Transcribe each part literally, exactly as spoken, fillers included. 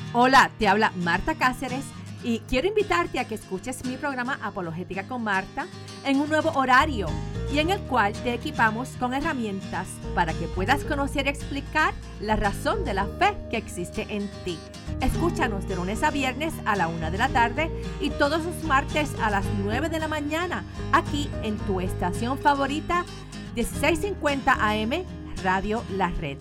Hola, te habla Marta Cáceres y quiero invitarte a que escuches mi programa Apologética con Marta en un nuevo horario y en el cual te equipamos con herramientas para que puedas conocer y explicar la razón de la fe que existe en ti. Escúchanos de lunes a viernes a la una de la tarde y todos los martes a las nueve de la mañana aquí en tu estación favorita dieciséis cincuenta A M Radio La Red.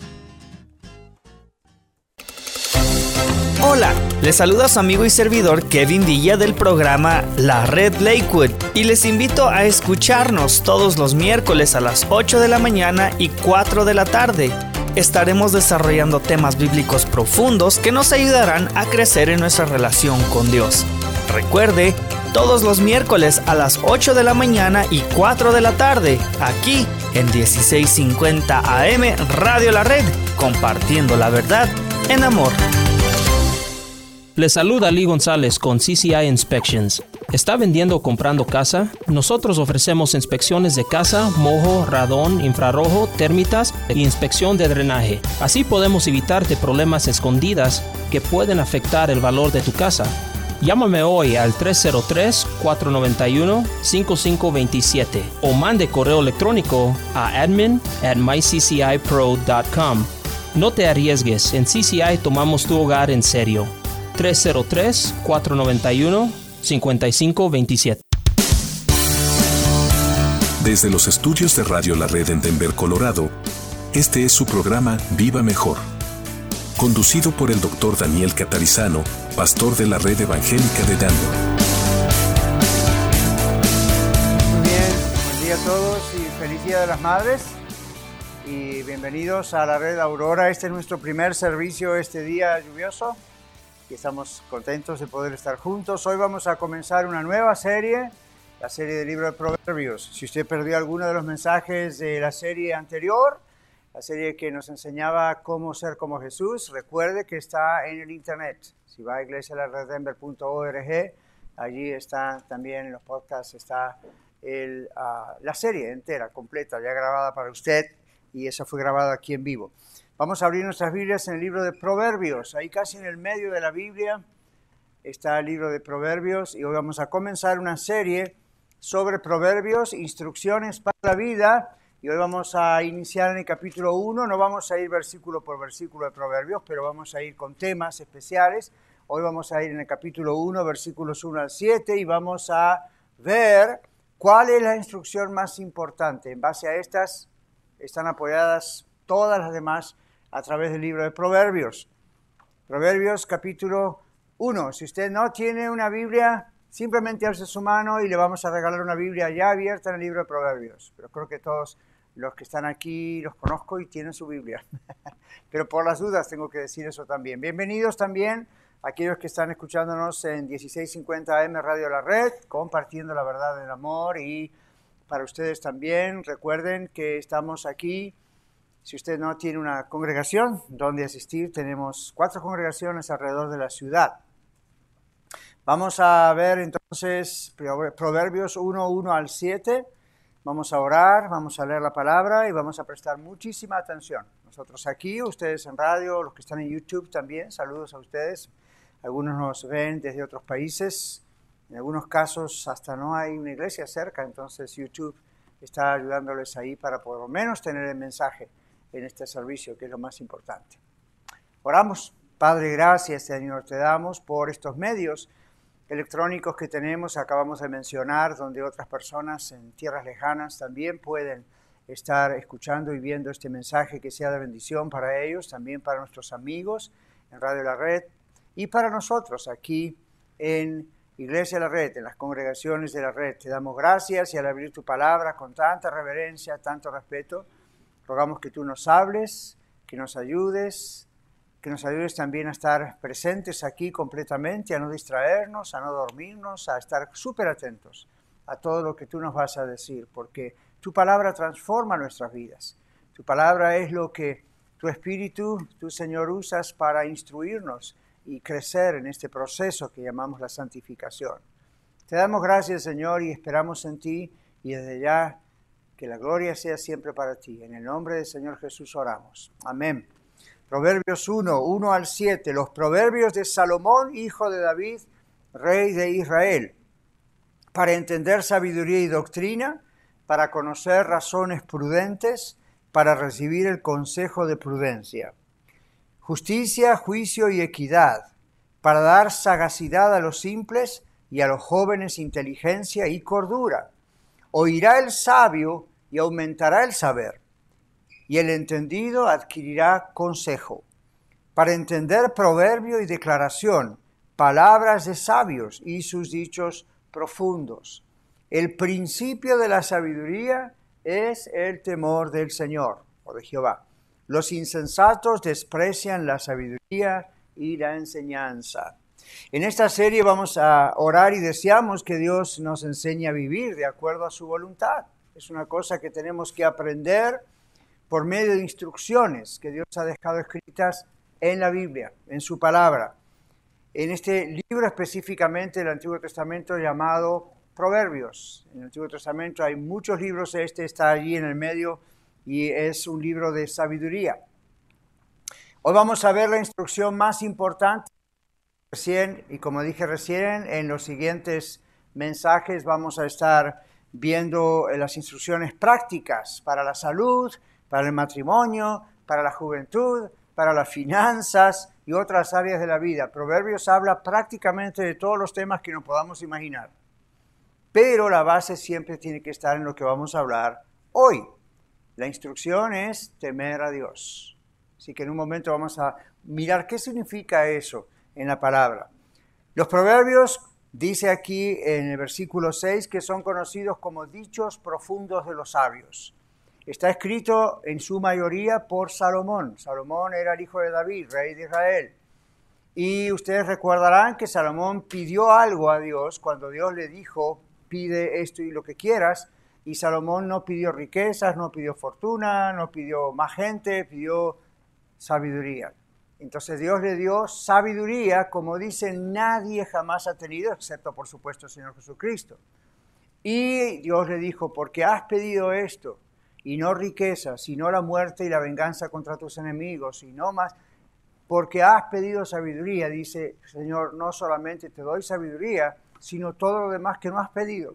Hola, les saluda su amigo y servidor Kevin Villa del programa La Red Lakewood y les invito a escucharnos todos los miércoles a las ocho de la mañana y cuatro de la tarde. Estaremos desarrollando temas bíblicos profundos que nos ayudarán a crecer en nuestra relación con Dios. Recuerde, todos los miércoles a las ocho de la mañana y cuatro de la tarde, aquí en dieciséis cincuenta A M Radio La Red, compartiendo la verdad en amor. Les saluda Lee González con C C I Inspections. ¿Está vendiendo o comprando casa? Nosotros ofrecemos inspecciones de casa, mojo, radón, infrarrojo, térmitas e inspección de drenaje. Así podemos evitarte problemas escondidas que pueden afectar el valor de tu casa. Llámame hoy al tres cero tres, cuatro nueve uno, cinco cinco dos siete o mande correo electrónico a admin at my c c i pro dot com. No te arriesgues, en C C I tomamos tu hogar en serio. tres cero tres, cuatro nueve uno, cinco cinco dos siete. Desde los estudios de Radio La Red en Denver, Colorado, este es su programa Viva Mejor, conducido por el doctor Daniel Catarizano, pastor de la Red Evangélica de Denver. Muy bien, buen día a todos y feliz Día de las Madres y bienvenidos a la Red Aurora. Este es nuestro primer servicio este día lluvioso y estamos contentos de poder estar juntos. Hoy vamos a comenzar una nueva serie, la serie del libro de Proverbios. Si usted perdió alguno de los mensajes de la serie anterior, la serie que nos enseñaba cómo ser como Jesús, recuerde que está en el internet. Si va a iglesia la red denver punto org, allí está también en los podcasts, está el, uh, la serie entera, completa, ya grabada para usted, y esa fue grabada aquí en vivo. Vamos a abrir nuestras Biblias en el libro de Proverbios. Ahí casi en el medio de la Biblia está el libro de Proverbios y hoy vamos a comenzar una serie sobre Proverbios, instrucciones para la vida. Y hoy vamos a iniciar en el capítulo uno. No vamos a ir versículo por versículo de Proverbios, pero vamos a ir con temas especiales. Hoy vamos a ir en el capítulo uno, versículos uno al siete, y vamos a ver cuál es la instrucción más importante. En base a estas están apoyadas todas las demás a través del libro de Proverbios. Proverbios capítulo uno. Si usted no tiene una Biblia, simplemente alce su mano y le vamos a regalar una Biblia ya abierta en el libro de Proverbios. Pero creo que todos los que están aquí los conozco y tienen su Biblia. Pero por las dudas tengo que decir eso también. Bienvenidos también a aquellos que están escuchándonos en dieciséis cincuenta A M Radio La Red, compartiendo la verdad del amor. Y para ustedes también, recuerden que estamos aquí. Si usted no tiene una congregación donde asistir, tenemos cuatro congregaciones alrededor de la ciudad. Vamos a ver entonces Proverbios uno, uno al siete. Vamos a orar, vamos a leer la palabra y vamos a prestar muchísima atención. Nosotros aquí, ustedes en radio, los que están en YouTube también, saludos a ustedes. Algunos nos ven desde otros países. En algunos casos hasta no hay una iglesia cerca, entonces YouTube está ayudándoles ahí para por lo menos tener el mensaje en este servicio, que es lo más importante. Oramos. Padre, gracias, Señor, te damos por estos medios electrónicos que tenemos, acabamos de mencionar, donde otras personas en tierras lejanas también pueden estar escuchando y viendo este mensaje, que sea de bendición para ellos, también para nuestros amigos en Radio La Red y para nosotros aquí en Iglesia La Red, en las congregaciones de La Red. Te damos gracias y al abrir tu palabra con tanta reverencia, tanto respeto, rogamos que tú nos hables, que nos ayudes, que nos ayudes también a estar presentes aquí completamente, a no distraernos, a no dormirnos, a estar súper atentos a todo lo que tú nos vas a decir, porque tu palabra transforma nuestras vidas. Tu palabra es lo que tu Espíritu, tu Señor, usas para instruirnos y crecer en este proceso que llamamos la santificación. Te damos gracias, Señor, y esperamos en ti, y desde ya que la gloria sea siempre para ti. En el nombre del Señor Jesús oramos. Amén. Proverbios uno, uno al siete, los proverbios de Salomón, hijo de David, rey de Israel, para entender sabiduría y doctrina, para conocer razones prudentes, para recibir el consejo de prudencia. Justicia, juicio y equidad, para dar sagacidad a los simples y a los jóvenes inteligencia y cordura. Oirá el sabio y aumentará el saber, y el entendido adquirirá consejo, para entender proverbio y declaración, palabras de sabios y sus dichos profundos. El principio de la sabiduría es el temor del Señor, o de Jehová. Los insensatos desprecian la sabiduría y la enseñanza. En esta serie vamos a orar y deseamos que Dios nos enseñe a vivir de acuerdo a su voluntad. Es una cosa que tenemos que aprender por medio de instrucciones que Dios ha dejado escritas en la Biblia, en su palabra. En este libro específicamente del Antiguo Testamento llamado Proverbios. En el Antiguo Testamento hay muchos libros, este está allí en el medio y es un libro de sabiduría. Hoy vamos a ver la instrucción más importante. Recién, y como dije recién, en los siguientes mensajes vamos a estar viendo las instrucciones prácticas para la salud, para el matrimonio, para la juventud, para las finanzas y otras áreas de la vida. Proverbios habla prácticamente de todos los temas que nos podamos imaginar. Pero la base siempre tiene que estar en lo que vamos a hablar hoy. La instrucción es temer a Dios. Así que en un momento vamos a mirar qué significa eso en la palabra. Los proverbios, dice aquí en el versículo seis, que son conocidos como dichos profundos de los sabios. Está escrito en su mayoría por Salomón. Salomón era el hijo de David, rey de Israel. Y ustedes recordarán que Salomón pidió algo a Dios cuando Dios le dijo, pide esto y lo que quieras. Y Salomón no pidió riquezas, no pidió fortuna, no pidió más gente, pidió sabiduría. Entonces Dios le dio sabiduría, como dice, nadie jamás ha tenido, excepto por supuesto el Señor Jesucristo. Y Dios le dijo, porque has pedido esto, y no riquezas, sino la muerte y la venganza contra tus enemigos, y no más, porque has pedido sabiduría, dice, Señor, no solamente te doy sabiduría, sino todo lo demás que no has pedido.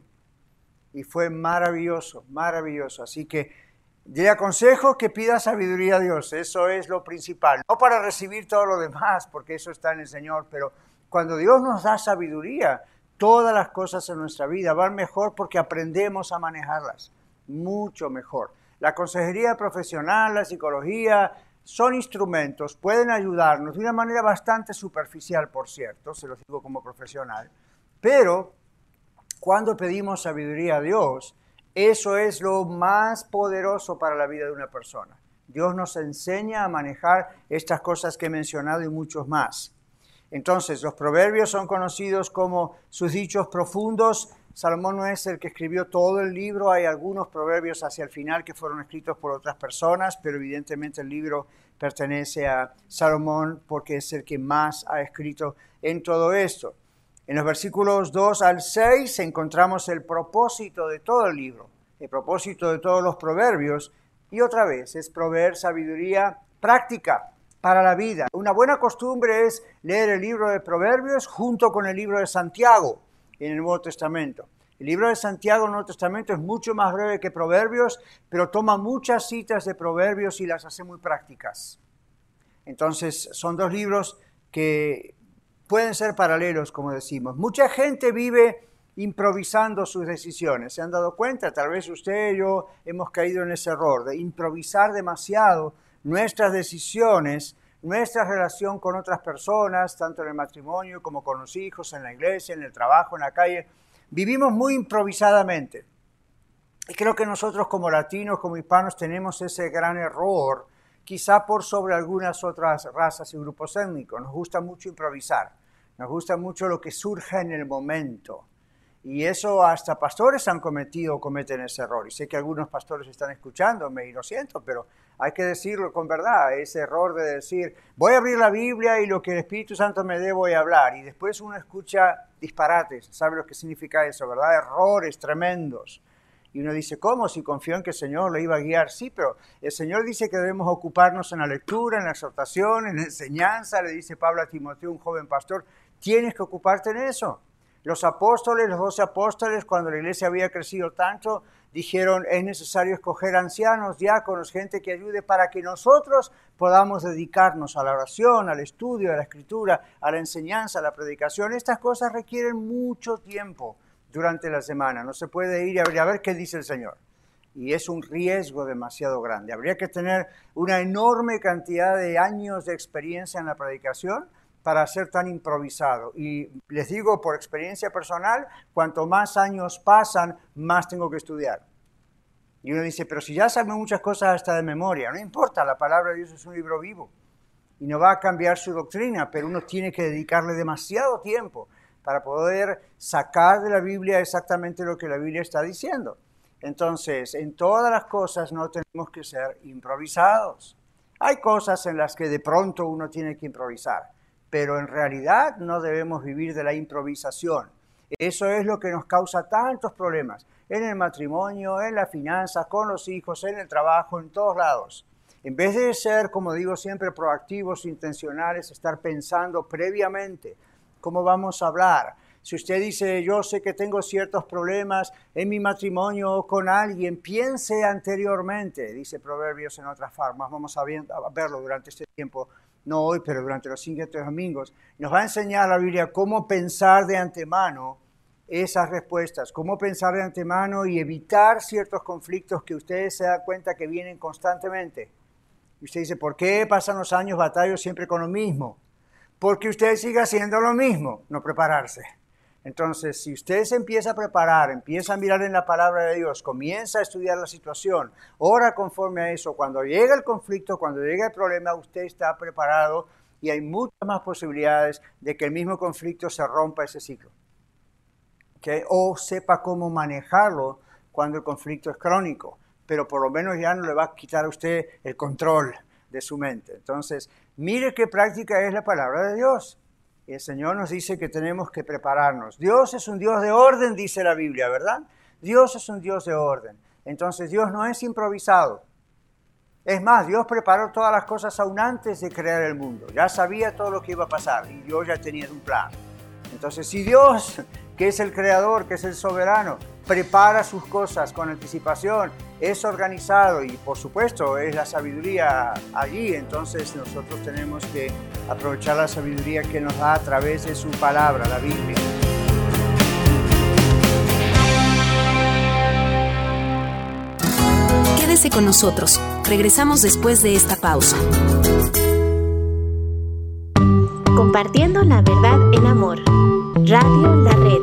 Y fue maravilloso, maravilloso. Así que le aconsejo que pida sabiduría a Dios, eso es lo principal. No para recibir todo lo demás, porque eso está en el Señor, pero cuando Dios nos da sabiduría, todas las cosas en nuestra vida van mejor porque aprendemos a manejarlas, mucho mejor. La consejería profesional, la psicología, son instrumentos, pueden ayudarnos de una manera bastante superficial, por cierto, se lo digo como profesional, pero cuando pedimos sabiduría a Dios, eso es lo más poderoso para la vida de una persona. Dios nos enseña a manejar estas cosas que he mencionado y muchos más. Entonces, los proverbios son conocidos como sus dichos profundos. Salomón no es el que escribió todo el libro, hay algunos proverbios hacia el final que fueron escritos por otras personas, pero evidentemente el libro pertenece a Salomón porque es el que más ha escrito en todo esto. En los versículos dos al seis encontramos el propósito de todo el libro, el propósito de todos los proverbios, y otra vez es proveer sabiduría práctica para la vida. Una buena costumbre es leer el libro de Proverbios junto con el libro de Santiago en el Nuevo Testamento. El libro de Santiago en el Nuevo Testamento es mucho más breve que Proverbios, pero toma muchas citas de Proverbios y las hace muy prácticas. Entonces son dos libros que pueden ser paralelos, como decimos. Mucha gente vive improvisando sus decisiones. ¿Se han dado cuenta? Tal vez usted y yo hemos caído en ese error de improvisar demasiado nuestras decisiones, nuestra relación con otras personas, tanto en el matrimonio como con los hijos, en la iglesia, en el trabajo, en la calle. Vivimos muy improvisadamente. Y creo que nosotros como latinos, como hispanos, tenemos ese gran error, quizá por sobre algunas otras razas y grupos étnicos. Nos gusta mucho improvisar, nos gusta mucho lo que surja en el momento. Y eso hasta pastores han cometido o cometen ese error. Y sé que algunos pastores están escuchándome y lo siento, pero hay que decirlo con verdad. Ese error de decir, voy a abrir la Biblia y lo que el Espíritu Santo me dé voy a hablar. Y después uno escucha disparates. ¿Sabe lo que significa eso, verdad? Errores tremendos. Y uno dice, ¿cómo? Si confío en que el Señor lo iba a guiar. Sí, pero el Señor dice que debemos ocuparnos en la lectura, en la exhortación, en la enseñanza. Le dice Pablo a Timoteo, un joven pastor, tienes que ocuparte en eso. Los apóstoles, los doce apóstoles, cuando la iglesia había crecido tanto, dijeron, es necesario escoger ancianos, diáconos, gente que ayude para que nosotros podamos dedicarnos a la oración, al estudio, a la escritura, a la enseñanza, a la predicación. Estas cosas requieren mucho tiempo durante la semana. No se puede ir a ver, a ver qué dice el Señor. Y es un riesgo demasiado grande. Habría que tener una enorme cantidad de años de experiencia en la predicación para ser tan improvisado. Y les digo por experiencia personal, cuanto más años pasan, más tengo que estudiar. Y uno dice, pero si ya sabe muchas cosas hasta de memoria, no importa, la palabra de Dios es un libro vivo. Y no va a cambiar su doctrina, pero uno tiene que dedicarle demasiado tiempo para poder sacar de la Biblia exactamente lo que la Biblia está diciendo. Entonces, en todas las cosas no tenemos que ser improvisados. Hay cosas en las que de pronto uno tiene que improvisar, pero en realidad no debemos vivir de la improvisación. Eso es lo que nos causa tantos problemas, en el matrimonio, en las finanzas, con los hijos, en el trabajo, en todos lados. En vez de ser, como digo siempre, proactivos, intencionales, estar pensando previamente cómo vamos a hablar. Si usted dice, yo sé que tengo ciertos problemas en mi matrimonio o con alguien, piense anteriormente, dice Proverbios en otras formas. Vamos a verlo durante este tiempo, no hoy, pero durante los siguientes domingos. Nos va a enseñar la Biblia cómo pensar de antemano esas respuestas, cómo pensar de antemano y evitar ciertos conflictos que ustedes se dan cuenta que vienen constantemente. Y usted dice, ¿por qué pasan los años batallo siempre con lo mismo? Porque usted sigue haciendo lo mismo, no prepararse. Entonces, si usted se empieza a preparar, empieza a mirar en la palabra de Dios, comienza a estudiar la situación, ora conforme a eso, cuando llega el conflicto, cuando llega el problema, usted está preparado y hay muchas más posibilidades de que el mismo conflicto se rompa ese ciclo. ¿Okay? O sepa cómo manejarlo cuando el conflicto es crónico, pero por lo menos ya no le va a quitar a usted el control de su mente. Entonces, mire qué práctica es la palabra de Dios. Y el Señor nos dice que tenemos que prepararnos. Dios es un Dios de orden, dice la Biblia, ¿verdad? Dios es un Dios de orden. Entonces, Dios no es improvisado. Es más, Dios preparó todas las cosas aún antes de crear el mundo. Ya sabía todo lo que iba a pasar y Dios ya tenía un plan. Entonces, si Dios, que es el creador, que es el soberano, prepara sus cosas con anticipación, es organizado y por supuesto es la sabiduría allí, entonces nosotros tenemos que aprovechar la sabiduría que nos da a través de su palabra, la Biblia. Quédese con nosotros, regresamos después de esta pausa. Compartiendo la verdad en amor. Radio La Red.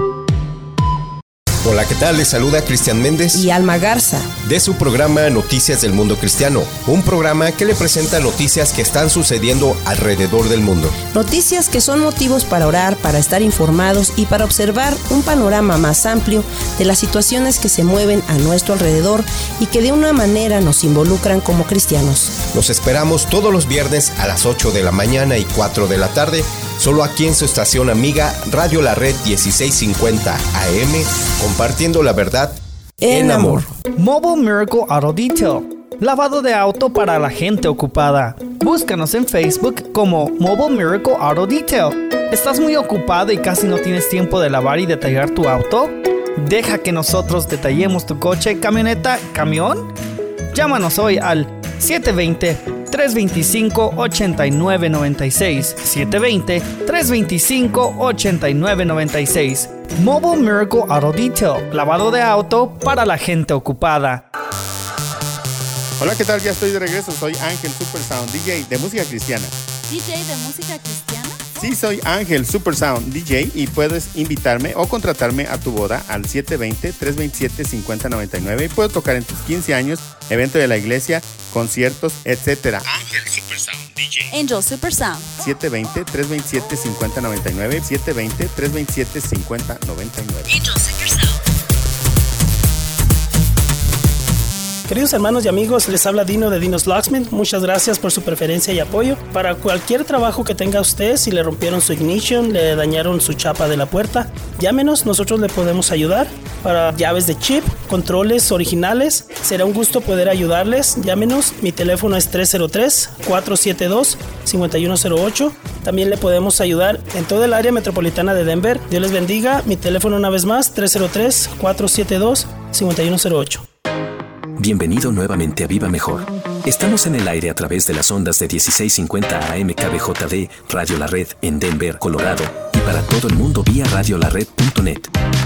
Hola, ¿qué tal? Les saluda Cristian Méndez y Alma Garza de su programa Noticias del Mundo Cristiano, un programa que le presenta noticias que están sucediendo alrededor del mundo. Noticias que son motivos para orar, para estar informados y para observar un panorama más amplio de las situaciones que se mueven a nuestro alrededor y que de una manera nos involucran como cristianos. Los esperamos todos los viernes a las ocho de la mañana y cuatro de la tarde, solo aquí en su estación amiga Radio La Red dieciséis cincuenta A M, compartiendo la verdad en, en amor. Mobile Miracle Auto Detail, lavado de auto para la gente ocupada. Búscanos en Facebook como Mobile Miracle Auto Detail. ¿Estás muy ocupado y casi no tienes tiempo de lavar y detallar tu auto? Deja que nosotros detallemos tu coche, camioneta, camión. Llámanos hoy al siete dos cero, tres dos cinco, ocho nueve nueve seis, siete dos cero, tres dos cinco, ocho nueve nueve seis. Mobile Miracle Auto Detail, lavado de auto para la gente ocupada. Hola, ¿qué tal? Ya estoy de regreso. Soy Ángel Supersound, D J de música cristiana. ¿D J de música cristiana? Sí, soy Ángel Supersound, D J, y puedes invitarme o contratarme a tu boda al siete dos cero, tres dos siete, cinco cero nueve nueve. Puedo tocar en tus quince años, evento de la iglesia, conciertos, etcétera. Ángel Supersound, D J. Angel Supersound. siete dos cero, tres dos siete, cinco cero nueve nueve. siete dos cero, tres dos siete, cinco cero nueve nueve. Angel Supersound. Queridos hermanos y amigos, les habla Dino de Dino's Locksmith. Muchas gracias por su preferencia y apoyo. Para cualquier trabajo que tenga usted, si le rompieron su ignition, le dañaron su chapa de la puerta, llámenos, nosotros le podemos ayudar. Para llaves de chip, controles originales, será un gusto poder ayudarles. Llámenos, mi teléfono es tres cero tres, cuatro siete dos, cinco uno cero ocho. También le podemos ayudar en todo el área metropolitana de Denver. Dios les bendiga. Mi teléfono una vez más, tres cero tres, cuatro siete dos, cinco uno cero ocho. Bienvenido nuevamente a Viva Mejor. Estamos en el aire a través de las ondas de dieciséis cincuenta A M K B J D, Radio La Red, en Denver, Colorado, y para todo el mundo vía radio la red punto net.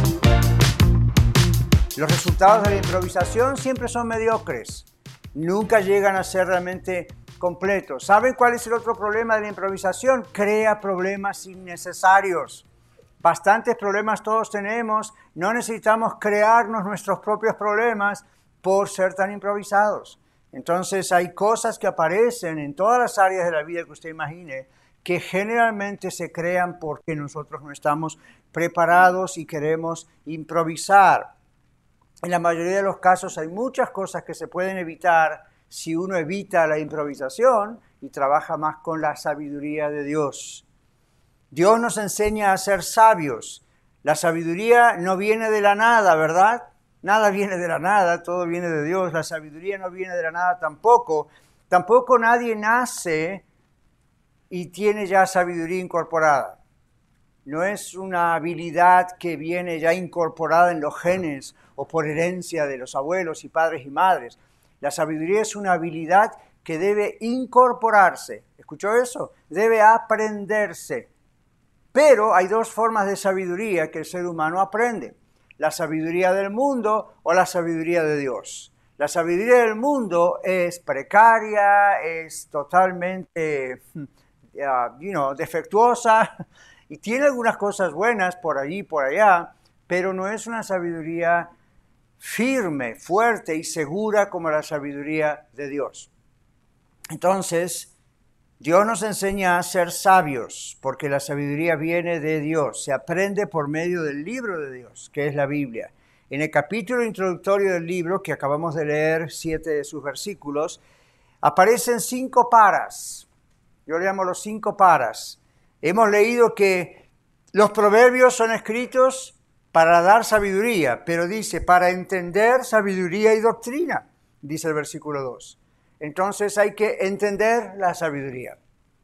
Los resultados de la improvisación siempre son mediocres. Nunca llegan a ser realmente completos. ¿Saben cuál es el otro problema de la improvisación? Crea problemas innecesarios. Bastantes problemas todos tenemos. No necesitamos crearnos nuestros propios problemas por ser tan improvisados. Entonces hay cosas que aparecen en todas las áreas de la vida que usted imagine que generalmente se crean porque nosotros no estamos preparados y queremos improvisar. En la mayoría de los casos hay muchas cosas que se pueden evitar si uno evita la improvisación y trabaja más con la sabiduría de Dios. Dios nos enseña a ser sabios. La sabiduría no viene de la nada, ¿verdad? Nada viene de la nada, todo viene de Dios. La sabiduría no viene de la nada tampoco. Tampoco nadie nace y tiene ya sabiduría incorporada. No es una habilidad que viene ya incorporada en los genes o por herencia de los abuelos y padres y madres. La sabiduría es una habilidad que debe incorporarse. ¿Escuchó eso? Debe aprenderse. Pero hay dos formas de sabiduría que el ser humano aprende. La sabiduría del mundo o la sabiduría de Dios. La sabiduría del mundo es precaria, es totalmente uh, you know, defectuosa y tiene algunas cosas buenas por allí y por allá, pero no es una sabiduría firme, fuerte y segura como la sabiduría de Dios. Entonces, Dios nos enseña a ser sabios, porque la sabiduría viene de Dios. Se aprende por medio del libro de Dios, que es la Biblia. En el capítulo introductorio del libro, que acabamos de leer siete de sus versículos, aparecen cinco paras. Yo le llamo los cinco paras. Hemos leído que los proverbios son escritos para dar sabiduría, pero dice, para entender sabiduría y doctrina, dice el versículo dos. Entonces hay que entender la sabiduría.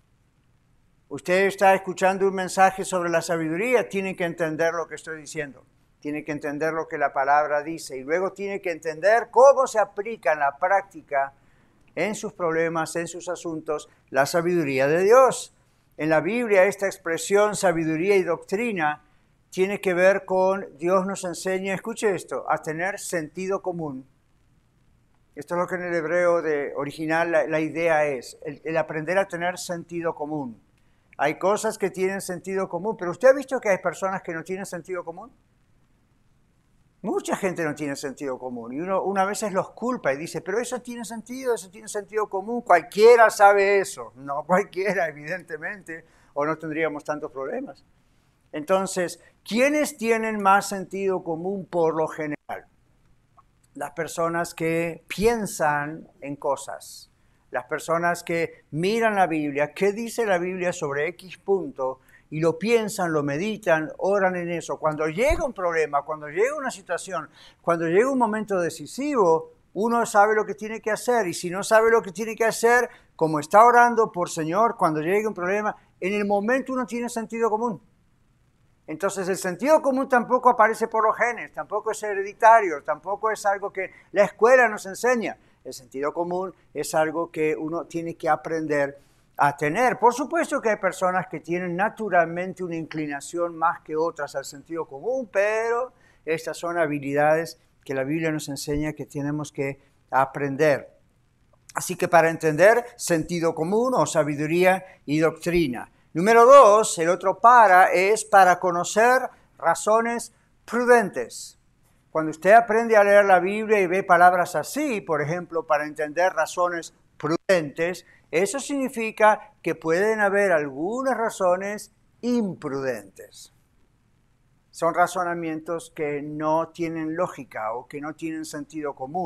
Usted está escuchando un mensaje sobre la sabiduría, tiene que entender lo que estoy diciendo. Tiene que entender lo que la palabra dice y luego tiene que entender cómo se aplica en la práctica, en sus problemas, en sus asuntos, la sabiduría de Dios. En la Biblia esta expresión sabiduría y doctrina tiene que ver con Dios nos enseña, escuche esto, a tener sentido común. Esto es lo que en el hebreo de original la, la idea es, el, el aprender a tener sentido común. Hay cosas que tienen sentido común, pero ¿usted ha visto que hay personas que no tienen sentido común? Mucha gente no tiene sentido común y uno una vez los culpa y dice, pero eso tiene sentido, eso tiene sentido común, cualquiera sabe eso. No cualquiera, evidentemente, o no tendríamos tantos problemas. Entonces, ¿quiénes tienen más sentido común por lo general? Las personas que piensan en cosas, las personas que miran la Biblia, ¿qué dice la Biblia sobre X punto? Y lo piensan, lo meditan, oran en eso. Cuando llega un problema, cuando llega una situación, cuando llega un momento decisivo, uno sabe lo que tiene que hacer. Y si no sabe lo que tiene que hacer, como está orando por Señor, cuando llegue un problema, en el momento uno tiene sentido común. Entonces el sentido común tampoco aparece por los genes, tampoco es hereditario, tampoco es algo que la escuela nos enseña. El sentido común es algo que uno tiene que aprender a tener. Por supuesto que hay personas que tienen naturalmente una inclinación más que otras al sentido común, pero estas son habilidades que la Biblia nos enseña que tenemos que aprender. Así que para entender sentido común o sabiduría y doctrina. Número dos, el otro para es para conocer razones prudentes. Cuando usted aprende a leer la Biblia y ve palabras así, por ejemplo, para entender razones prudentes, eso significa que pueden haber algunas razones imprudentes. Son razonamientos que no tienen lógica o que no tienen sentido común.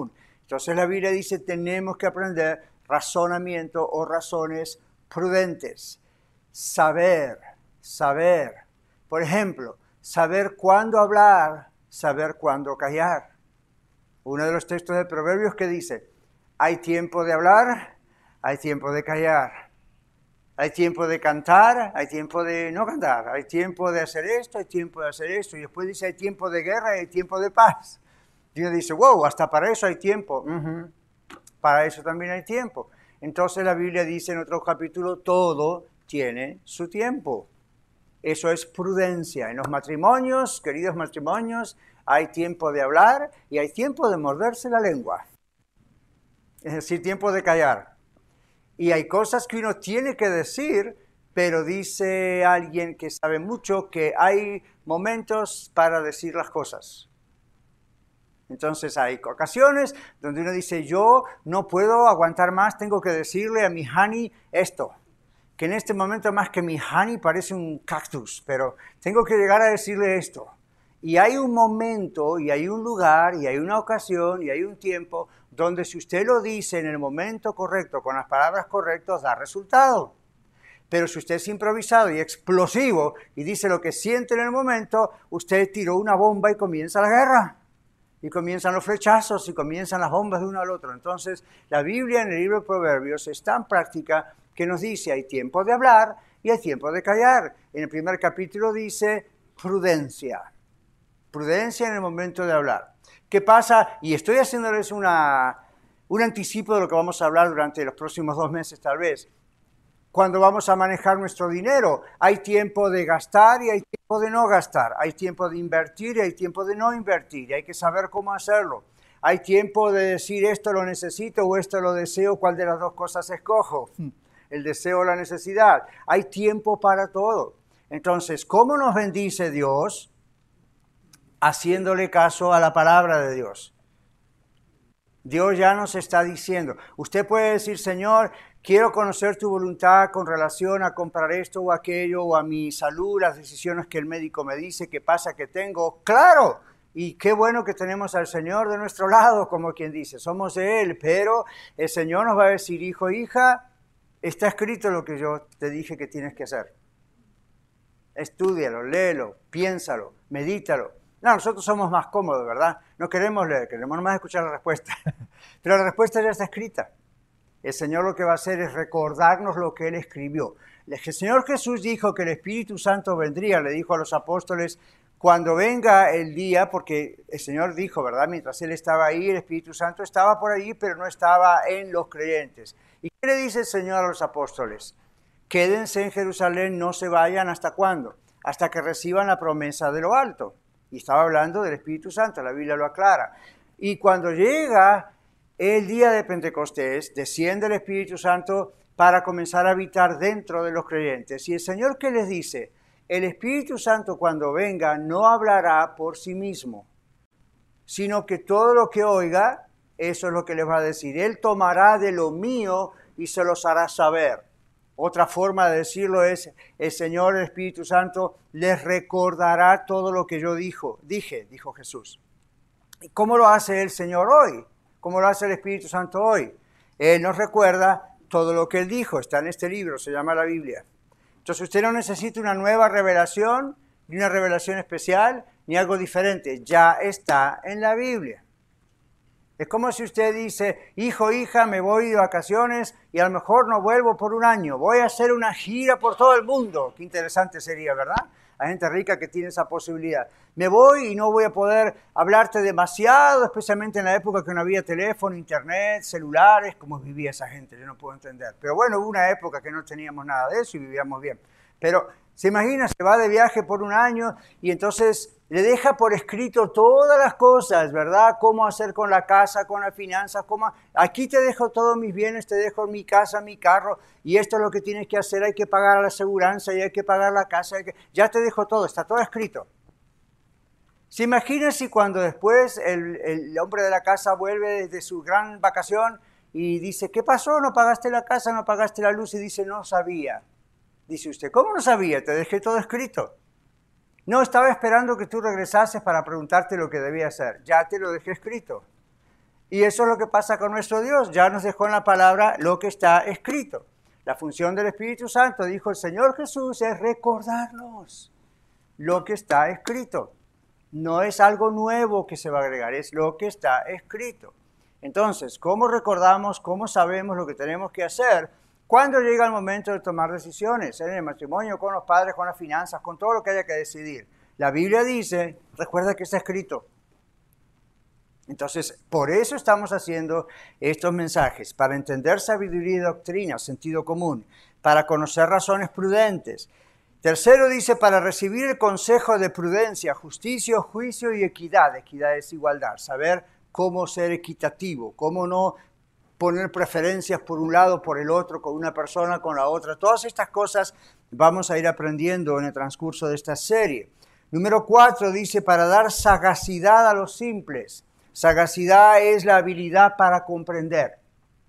Entonces la Biblia dice, tenemos que aprender razonamiento o razones prudentes. Saber, saber. Por ejemplo, saber cuándo hablar, saber cuándo callar. Uno de los textos de Proverbios que dice, hay tiempo de hablar, hay tiempo de callar. Hay tiempo de cantar, hay tiempo de no cantar. Hay tiempo de hacer esto, hay tiempo de hacer esto. Y después dice, hay tiempo de guerra y hay tiempo de paz. Y uno dice, wow, hasta para eso hay tiempo. Uh-huh. Para eso también hay tiempo. Entonces la Biblia dice en otro capítulo, todo tiene su tiempo. Eso es prudencia. En los matrimonios, queridos matrimonios, hay tiempo de hablar y hay tiempo de morderse la lengua. Es decir, tiempo de callar. Y hay cosas que uno tiene que decir, pero dice alguien que sabe mucho que hay momentos para decir las cosas. Entonces hay ocasiones donde uno dice, yo no puedo aguantar más, tengo que decirle a mi honey esto. Que en este momento más que mi honey parece un cactus, pero tengo que llegar a decirle esto. Y hay un momento, y hay un lugar, y hay una ocasión, y hay un tiempo donde si usted lo dice en el momento correcto, con las palabras correctas, da resultado. Pero si usted es improvisado y explosivo y dice lo que siente en el momento, usted tiró una bomba y comienza la guerra. Y comienzan los flechazos y comienzan las bombas de uno al otro. Entonces, la Biblia en el libro de Proverbios es tan práctica que nos dice hay tiempo de hablar y hay tiempo de callar. En el primer capítulo dice prudencia. Prudencia en el momento de hablar. ¿Qué pasa? Y estoy haciéndoles una, un anticipo de lo que vamos a hablar durante los próximos dos meses tal vez. Cuando vamos a manejar nuestro dinero, hay tiempo de gastar y hay tiempo de no gastar. Hay tiempo de invertir y hay tiempo de no invertir. Y hay que saber cómo hacerlo. Hay tiempo de decir esto lo necesito o esto lo deseo, ¿cuál de las dos cosas escojo? El deseo o la necesidad. Hay tiempo para todo. Entonces, ¿cómo nos bendice Dios? Haciéndole caso a la palabra de Dios. Dios ya nos está diciendo. Usted puede decir, Señor, quiero conocer tu voluntad con relación a comprar esto o aquello, o a mi salud, las decisiones que el médico me dice, qué pasa que tengo. ¡Claro! Y qué bueno que tenemos al Señor de nuestro lado, como quien dice, somos de Él. Pero el Señor nos va a decir, hijo, hija, está escrito lo que yo te dije que tienes que hacer. Estúdialo, léelo, piénsalo, medítalo. No, nosotros somos más cómodos, ¿verdad? No queremos leer, queremos nomás escuchar la respuesta. Pero la respuesta ya está escrita. El Señor lo que va a hacer es recordarnos lo que Él escribió. El Señor Jesús dijo que el Espíritu Santo vendría, le dijo a los apóstoles, cuando venga el día, porque el Señor dijo, ¿verdad? Mientras Él estaba ahí, el Espíritu Santo estaba por allí, pero no estaba en los creyentes. ¿Y qué le dice el Señor a los apóstoles? Quédense en Jerusalén, no se vayan, ¿hasta cuándo? Hasta que reciban la promesa de lo alto. Y estaba hablando del Espíritu Santo, la Biblia lo aclara. Y cuando llega el día de Pentecostés, desciende el Espíritu Santo para comenzar a habitar dentro de los creyentes. Y el Señor, ¿qué les dice? El Espíritu Santo cuando venga no hablará por sí mismo, sino que todo lo que oiga, eso es lo que les va a decir. Él tomará de lo mío y se los hará saber. Otra forma de decirlo es, el Señor, el Espíritu Santo, les recordará todo lo que yo dijo, dije, dijo Jesús. ¿Y cómo lo hace el Señor hoy? ¿Cómo lo hace el Espíritu Santo hoy? Él nos recuerda todo lo que Él dijo, está en este libro, se llama la Biblia. Entonces usted no necesita una nueva revelación, ni una revelación especial, ni algo diferente, ya está en la Biblia. Es como si usted dice, hijo, hija, me voy de vacaciones y a lo mejor no vuelvo por un año. Voy a hacer una gira por todo el mundo. Qué interesante sería, ¿verdad? Hay gente rica que tiene esa posibilidad. Me voy y no voy a poder hablarte demasiado, especialmente en la época que no había teléfono, internet, celulares. ¿Cómo vivía esa gente? Yo no puedo entender. Pero bueno, hubo una época que no teníamos nada de eso y vivíamos bien. Pero se imagina, se va de viaje por un año y entonces le deja por escrito todas las cosas, ¿verdad? Cómo hacer con la casa, con las finanzas, cómo... Aquí te dejo todos mis bienes, te dejo mi casa, mi carro, y esto es lo que tienes que hacer, hay que pagar la aseguranza y hay que pagar la casa, hay que... ya te dejo todo, está todo escrito. ¿Se imagina si cuando después el, el hombre de la casa vuelve de su gran vacación y dice, ¿qué pasó? ¿No pagaste la casa, no pagaste la luz? Y dice, no sabía. Dice usted, ¿cómo no sabía? Te dejé todo escrito. No, estaba esperando que tú regresases para preguntarte lo que debía hacer. Ya te lo dejé escrito. Y eso es lo que pasa con nuestro Dios. Ya nos dejó en la palabra lo que está escrito. La función del Espíritu Santo, dijo el Señor Jesús, es recordarnos lo que está escrito. No es algo nuevo que se va a agregar, es lo que está escrito. Entonces, ¿cómo recordamos, cómo sabemos lo que tenemos que hacer cuando llega el momento de tomar decisiones? En el matrimonio, con los padres, con las finanzas, con todo lo que haya que decidir. La Biblia dice, recuerda que está escrito. Entonces, por eso estamos haciendo estos mensajes, para entender sabiduría y doctrina, sentido común, para conocer razones prudentes. Tercero dice, para recibir el consejo de prudencia, justicia, juicio y equidad. Equidad es igualdad, saber cómo ser equitativo, cómo no poner preferencias por un lado, por el otro, con una persona, con la otra. Todas estas cosas vamos a ir aprendiendo en el transcurso de esta serie. Número cuatro dice, para dar sagacidad a los simples. Sagacidad es la habilidad para comprender.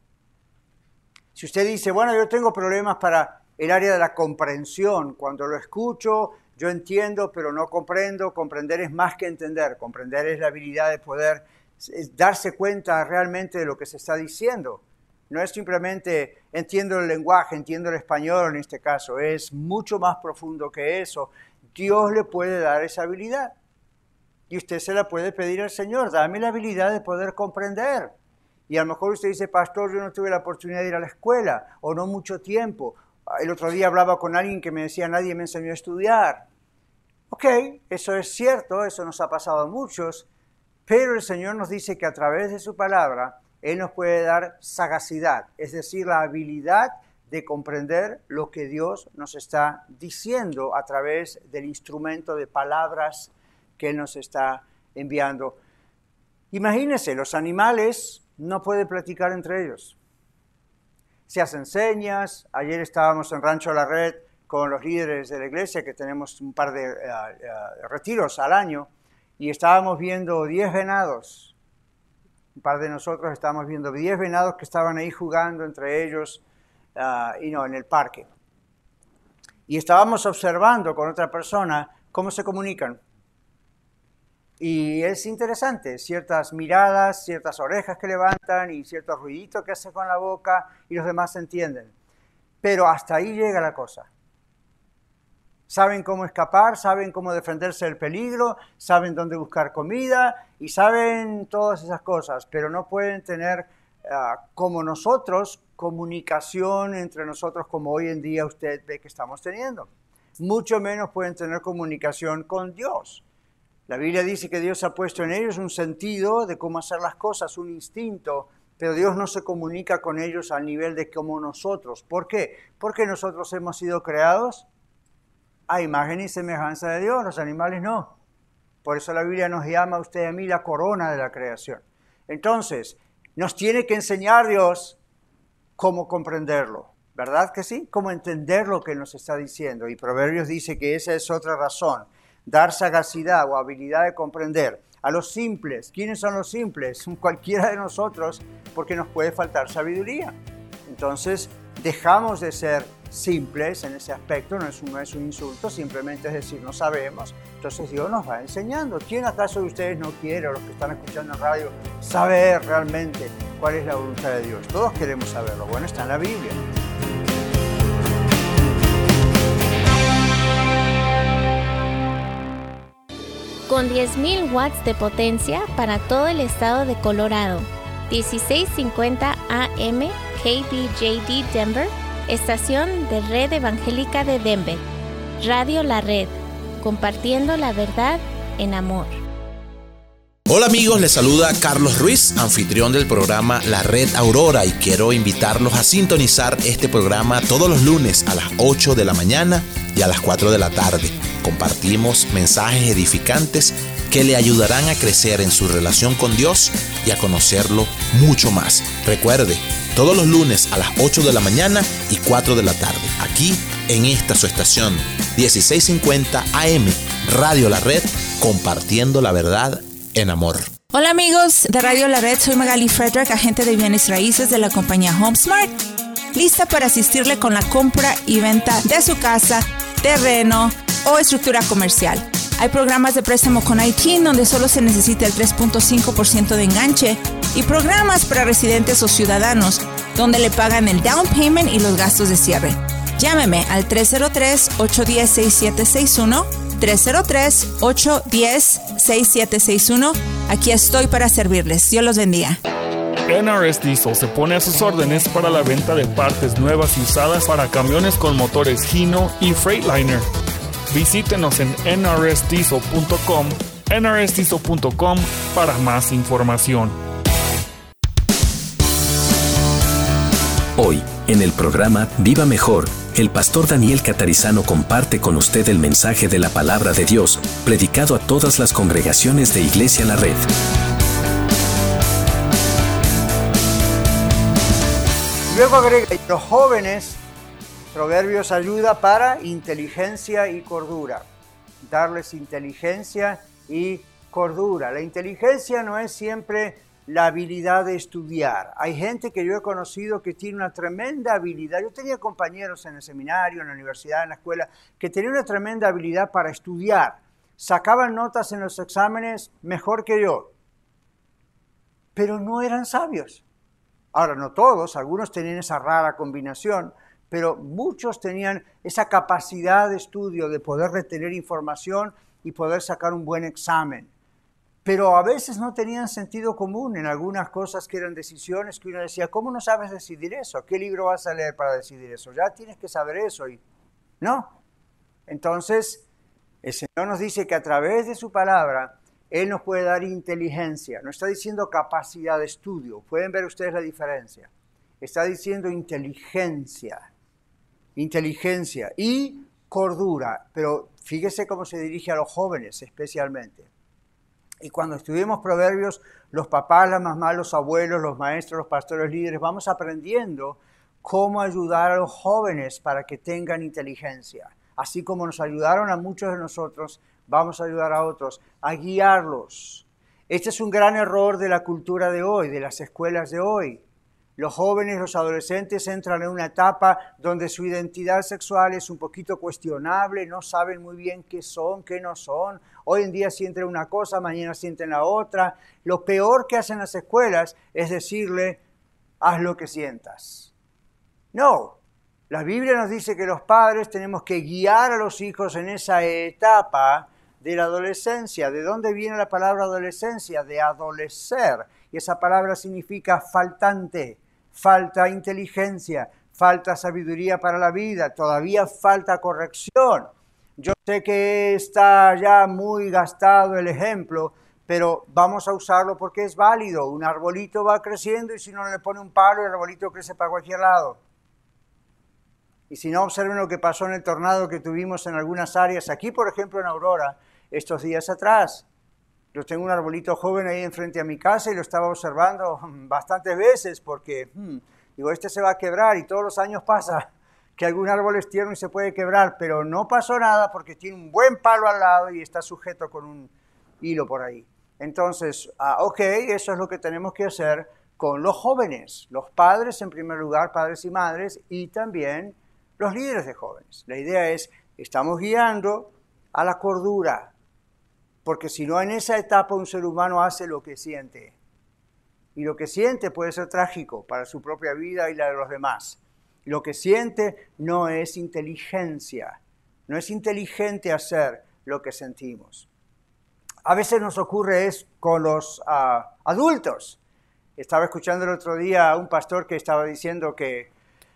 Si usted dice, bueno, yo tengo problemas para el área de la comprensión, cuando lo escucho, yo entiendo, pero no comprendo. Comprender es más que entender. Comprender es la habilidad de poder darse cuenta realmente de lo que se está diciendo. No es simplemente entiendo el lenguaje, entiendo el español en este caso. Es mucho más profundo que eso. Dios le puede dar esa habilidad. Y usted se la puede pedir al Señor, dame la habilidad de poder comprender. Y a lo mejor usted dice, pastor, yo no tuve la oportunidad de ir a la escuela, o no mucho tiempo. El otro día hablaba con alguien que me decía, nadie me enseñó a estudiar. Ok, eso es cierto, eso nos ha pasado a muchos, pero el Señor nos dice que a través de su palabra, Él nos puede dar sagacidad, es decir, la habilidad de comprender lo que Dios nos está diciendo a través del instrumento de palabras que Él nos está enviando. Imagínense, los animales no pueden platicar entre ellos. Se hacen señas. Ayer estábamos en Rancho La Red con los líderes de la iglesia, que tenemos un par de uh, uh, retiros al año, y estábamos viendo diez venados. Un par de nosotros estábamos viendo diez venados que estaban ahí jugando entre ellos, uh, y no, en el parque. Y estábamos observando con otra persona cómo se comunican. Y es interesante, ciertas miradas, ciertas orejas que levantan y ciertos ruiditos que hacen con la boca y los demás se entienden. Pero hasta ahí llega la cosa. Saben cómo escapar, saben cómo defenderse del peligro, saben dónde buscar comida y saben todas esas cosas, pero no pueden tener, uh, como nosotros, comunicación entre nosotros como hoy en día usted ve que estamos teniendo. Mucho menos pueden tener comunicación con Dios. La Biblia dice que Dios ha puesto en ellos un sentido de cómo hacer las cosas, un instinto, pero Dios no se comunica con ellos al nivel de como nosotros. ¿Por qué? Porque nosotros hemos sido creados a imagen y semejanza de Dios, los animales no. Por eso la Biblia nos llama a usted y a mí la corona de la creación. Entonces, nos tiene que enseñar Dios cómo comprenderlo, ¿verdad que sí? Cómo entender lo que nos está diciendo. Y Proverbios dice que esa es otra razón. Dar sagacidad o habilidad de comprender a los simples. ¿Quiénes son los simples? Cualquiera de nosotros, porque nos puede faltar sabiduría. Entonces, dejamos de ser simples en ese aspecto, no es un, no es un insulto, simplemente es decir, no sabemos. Entonces Dios nos va enseñando. ¿Quién acaso de ustedes no quiere, o los que están escuchando en radio, saber realmente cuál es la voluntad de Dios? Todos queremos saberlo. Bueno, está en la Biblia. Con diez mil watts de potencia para todo el estado de Colorado. dieciséis cincuenta A M K B J D Denver, estación de Red Evangélica de Denver. Radio La Red, compartiendo la verdad en amor. Hola amigos, les saluda Carlos Ruiz, anfitrión del programa La Red Aurora, y quiero invitarlos a sintonizar este programa todos los lunes a las ocho de la mañana y a las cuatro de la tarde. Compartimos mensajes edificantes que le ayudarán a crecer en su relación con Dios y a conocerlo mucho más. Recuerde, todos los lunes a las ocho de la mañana y cuatro de la tarde, aquí en esta su estación, dieciséis cincuenta A M, Radio La Red, compartiendo la verdad en amor. Hola amigos de Radio La Red, soy Magali Frederick, agente de bienes raíces de la compañía HomeSmart, lista para asistirle con la compra y venta de su casa, terreno o estructura comercial. Hay programas de préstamo con I T donde solo se necesita el tres punto cinco por ciento de enganche y programas para residentes o ciudadanos donde le pagan el down payment y los gastos de cierre. Llámeme al tres cero tres, ocho uno cero, seis siete seis uno, tres cero tres, ocho uno cero, seis siete seis uno. Aquí estoy para servirles. Dios los bendiga. N R S Diesel se pone a sus órdenes para la venta de partes nuevas y usadas para camiones con motores Hino y Freightliner. Visítenos en N R S diesel punto com, N R S diesel punto com para más información. Hoy, en el programa Viva Mejor, el pastor Daniel Catarizano comparte con usted el mensaje de la palabra de Dios, predicado a todas las congregaciones de Iglesia La Red. Luego agrega, los jóvenes, Proverbios ayuda para inteligencia y cordura. Darles inteligencia y cordura. La inteligencia no es siempre la habilidad de estudiar. Hay gente que yo he conocido que tiene una tremenda habilidad. Yo tenía compañeros en el seminario, en la universidad, en la escuela, que tenían una tremenda habilidad para estudiar. Sacaban notas en los exámenes mejor que yo. Pero no eran sabios. Ahora, no todos, algunos tenían esa rara combinación, pero muchos tenían esa capacidad de estudio, de poder retener información y poder sacar un buen examen. Pero a veces no tenían sentido común en algunas cosas que eran decisiones que uno decía, ¿cómo no sabes decidir eso? ¿Qué libro vas a leer para decidir eso? Ya tienes que saber eso. Y no. Entonces, el Señor nos dice que a través de su palabra, Él nos puede dar inteligencia. No está diciendo capacidad de estudio. Pueden ver ustedes la diferencia. Está diciendo inteligencia. Inteligencia y cordura. Pero fíjese cómo se dirige a los jóvenes especialmente. Y cuando estudiemos Proverbios, los papás, las mamás, los abuelos, los maestros, los pastores, líderes, vamos aprendiendo cómo ayudar a los jóvenes para que tengan inteligencia. Así como nos ayudaron a muchos de nosotros, vamos a ayudar a otros, a guiarlos. Este es un gran error de la cultura de hoy, de las escuelas de hoy. Los jóvenes, los adolescentes entran en una etapa donde su identidad sexual es un poquito cuestionable, no saben muy bien qué son, qué no son. Hoy en día sienten una cosa, mañana sienten la otra. Lo peor que hacen las escuelas es decirle, haz lo que sientas. No, la Biblia nos dice que los padres tenemos que guiar a los hijos en esa etapa de la adolescencia. ¿De dónde viene la palabra adolescencia? De adolecer. Y esa palabra significa faltante. Falta inteligencia, falta sabiduría para la vida, todavía falta corrección. Yo sé que está ya muy gastado el ejemplo, pero vamos a usarlo porque es válido. Un arbolito va creciendo y si no le pone un palo, el arbolito crece para cualquier lado. Y si no, observen lo que pasó en el tornado que tuvimos en algunas áreas, aquí por ejemplo en Aurora, estos días atrás. Yo tengo un arbolito joven ahí enfrente a mi casa y lo estaba observando bastantes veces porque, hmm, digo, este se va a quebrar y todos los años pasa que algún árbol es tierno y se puede quebrar, pero no pasó nada porque tiene un buen palo al lado y está sujeto con un hilo por ahí. Entonces, ah, ok, eso es lo que tenemos que hacer con los jóvenes, los padres en primer lugar, padres y madres, y también los líderes de jóvenes. La idea es, estamos guiando a la cordura, porque si no, en esa etapa un ser humano hace lo que siente. Y lo que siente puede ser trágico para su propia vida y la de los demás. Lo que siente no es inteligencia. No es inteligente hacer lo que sentimos. A veces nos ocurre es con los uh, adultos. Estaba escuchando el otro día a un pastor que estaba diciendo que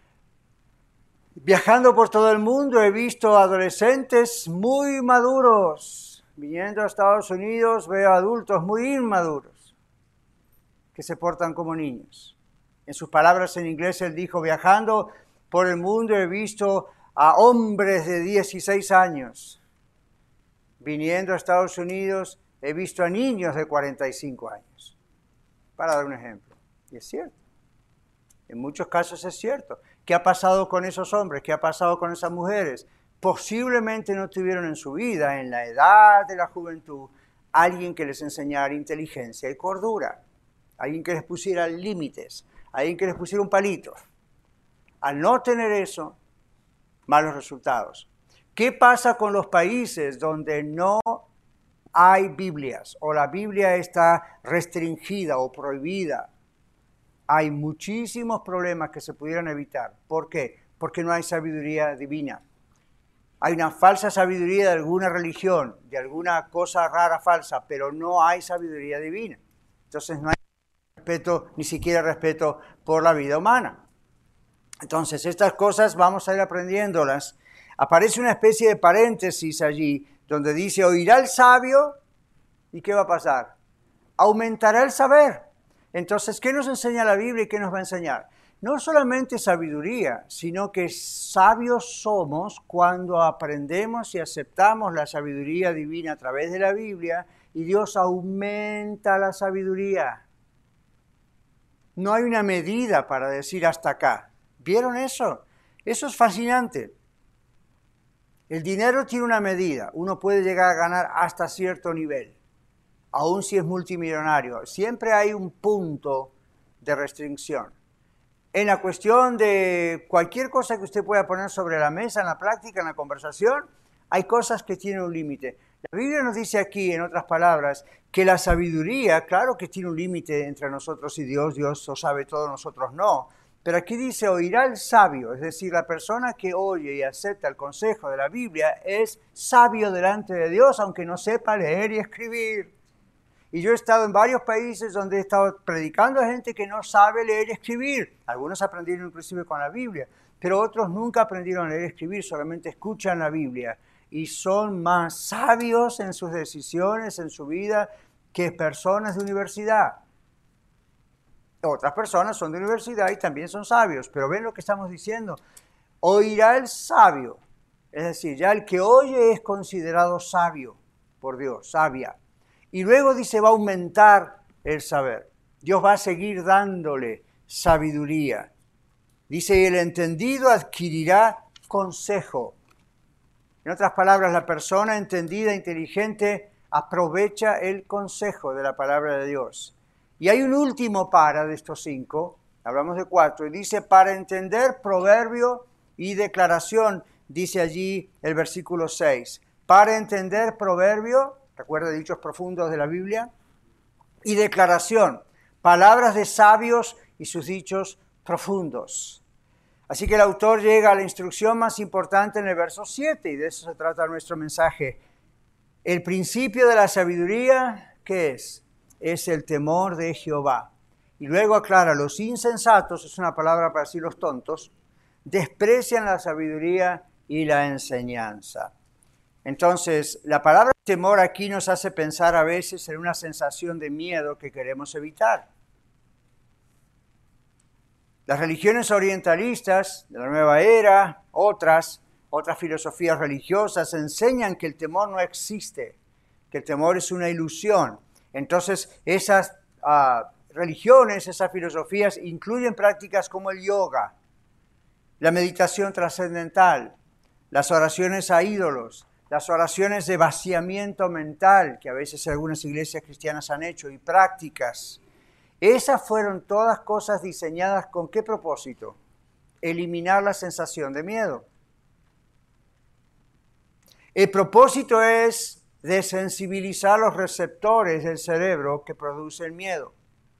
viajando por todo el mundo he visto adolescentes muy maduros. Viniendo a Estados Unidos veo adultos muy inmaduros que se portan como niños. En sus palabras en inglés él dijo, viajando por el mundo he visto a hombres de dieciséis años. Viniendo a Estados Unidos he visto a niños de cuarenta y cinco años. Para dar un ejemplo. Y es cierto. En muchos casos es cierto. ¿Qué ha pasado con esos hombres? ¿Qué ha pasado con esas mujeres? Posiblemente no tuvieron en su vida, en la edad de la juventud, alguien que les enseñara inteligencia y cordura, alguien que les pusiera límites, alguien que les pusiera un palito. Al no tener eso, malos resultados. ¿Qué pasa con los países donde no hay Biblias o la Biblia está restringida o prohibida, hay muchísimos problemas que se pudieran evitar. ¿Por qué? Porque no hay sabiduría divina. Hay una falsa sabiduría de alguna religión, de alguna cosa rara falsa, pero no hay sabiduría divina. Entonces no hay respeto, ni siquiera respeto por la vida humana. Entonces estas cosas vamos a ir aprendiéndolas. Aparece una especie de paréntesis allí, donde dice, oirá el sabio, ¿y qué va a pasar? Aumentará el saber. Entonces, ¿qué nos enseña la Biblia y qué nos va a enseñar? No solamente sabiduría, sino que sabios somos cuando aprendemos y aceptamos la sabiduría divina a través de la Biblia y Dios aumenta la sabiduría. No hay una medida para decir hasta acá. ¿Vieron eso? Eso es fascinante. El dinero tiene una medida. Uno puede llegar a ganar hasta cierto nivel, aun si es multimillonario. Siempre hay un punto de restricción. En la cuestión de cualquier cosa que usted pueda poner sobre la mesa, en la práctica, en la conversación, hay cosas que tienen un límite. La Biblia nos dice aquí, en otras palabras, que la sabiduría, claro que tiene un límite entre nosotros y Dios, Dios lo sabe todo, nosotros no. Pero aquí dice, oirá el sabio, es decir, la persona que oye y acepta el consejo de la Biblia es sabio delante de Dios, aunque no sepa leer y escribir. Y yo he estado en varios países donde he estado predicando a gente que no sabe leer y escribir. Algunos aprendieron inclusive con la Biblia, pero otros nunca aprendieron a leer y escribir, solamente escuchan la Biblia. Y son más sabios en sus decisiones, en su vida, que personas de universidad. Otras personas son de universidad y también son sabios, pero ven lo que estamos diciendo. Oirá el sabio, es decir, ya el que oye es considerado sabio por Dios, sabia. Y luego dice, va a aumentar el saber. Dios va a seguir dándole sabiduría. Dice, el entendido adquirirá consejo. En otras palabras, la persona entendida, inteligente, aprovecha el consejo de la palabra de Dios. Y hay un último para de estos cinco, hablamos de cuatro, y dice, para entender proverbio y declaración, dice allí el versículo seis. Para entender proverbio, recuerda dichos profundos de la Biblia, y declaración, palabras de sabios y sus dichos profundos. Así que el autor llega a la instrucción más importante en el verso siete, y de eso se trata nuestro mensaje. El principio de la sabiduría, ¿qué es? Es el temor de Jehová. Y luego aclara, los insensatos, es una palabra para decir los tontos, desprecian la sabiduría y la enseñanza. Entonces, la palabra temor aquí nos hace pensar a veces en una sensación de miedo que queremos evitar. Las religiones orientalistas de la nueva era, otras, otras filosofías religiosas enseñan que el temor no existe, que el temor es una ilusión. Entonces, esas uh, religiones, esas filosofías incluyen prácticas como el yoga, la meditación trascendental, las oraciones a ídolos, las oraciones de vaciamiento mental, que a veces algunas iglesias cristianas han hecho, y prácticas. Esas fueron todas cosas diseñadas ¿con qué propósito? Eliminar la sensación de miedo. El propósito es desensibilizar los receptores del cerebro que producen miedo,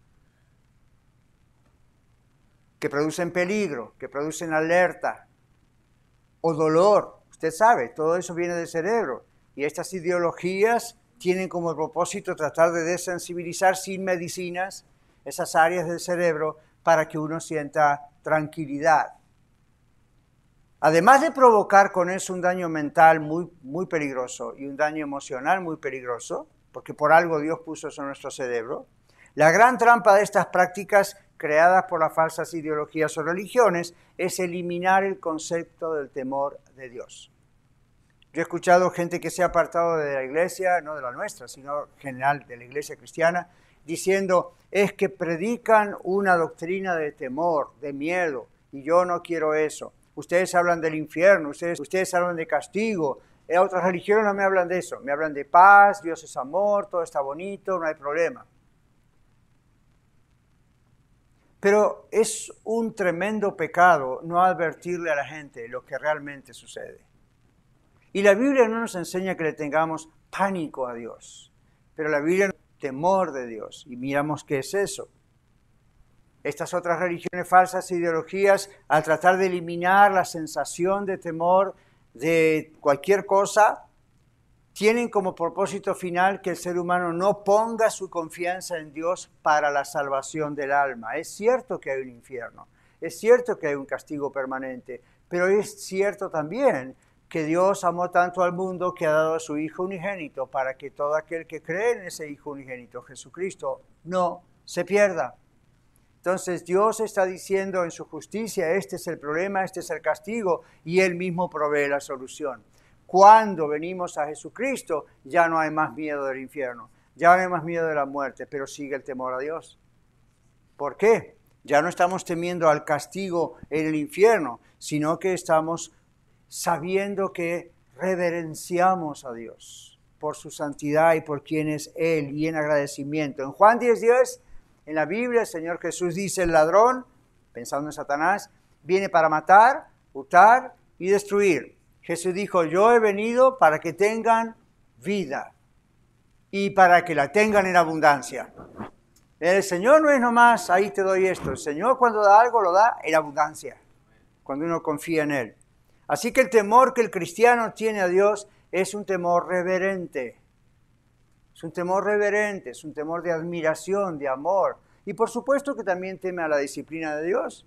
que producen peligro, que producen alerta o dolor. Usted sabe, todo eso viene del cerebro. Y estas ideologías tienen como propósito tratar de desensibilizar sin medicinas esas áreas del cerebro para que uno sienta tranquilidad. Además de provocar con eso un daño mental muy, muy peligroso y un daño emocional muy peligroso, porque por algo Dios puso eso en nuestro cerebro, la gran trampa de estas prácticas creadas por las falsas ideologías o religiones es eliminar el concepto del temor de Dios. Yo he escuchado gente que se ha apartado de la iglesia, no de la nuestra, sino en general de la iglesia cristiana, diciendo, es que predican una doctrina de temor, de miedo, y yo no quiero eso. Ustedes hablan del infierno, ustedes, ustedes hablan de castigo. En otras religiones no me hablan de eso, me hablan de paz, Dios es amor, todo está bonito, no hay problema. Pero es un tremendo pecado no advertirle a la gente lo que realmente sucede. Y la Biblia no nos enseña que le tengamos pánico a Dios. Pero la Biblia no es temor de Dios. Y miramos qué es eso. Estas otras religiones falsas, ideologías, al tratar de eliminar la sensación de temor de cualquier cosa, tienen como propósito final que el ser humano no ponga su confianza en Dios para la salvación del alma. Es cierto que hay un infierno, es cierto que hay un castigo permanente, pero es cierto también que Dios amó tanto al mundo que ha dado a su Hijo unigénito para que todo aquel que cree en ese Hijo unigénito, Jesucristo, no se pierda. Entonces Dios está diciendo en su justicia, este es el problema, este es el castigo, y Él mismo provee la solución. Cuando venimos a Jesucristo, ya no hay más miedo del infierno, ya no hay más miedo de la muerte, pero sigue el temor a Dios. ¿Por qué? Ya no estamos temiendo al castigo en el infierno, sino que estamos sabiendo que reverenciamos a Dios por su santidad y por quien es Él, y en agradecimiento. En Juan diez diez, en la Biblia, el Señor Jesús dice, el ladrón, pensando en Satanás, viene para matar, hurtar y destruir. Jesús dijo, yo he venido para que tengan vida y para que la tengan en abundancia. El Señor no es nomás, ahí te doy esto. El Señor cuando da algo, lo da en abundancia, cuando uno confía en Él. Así que el temor que el cristiano tiene a Dios es un temor reverente. Es un temor reverente, es un temor de admiración, de amor. Y por supuesto que también teme a la disciplina de Dios.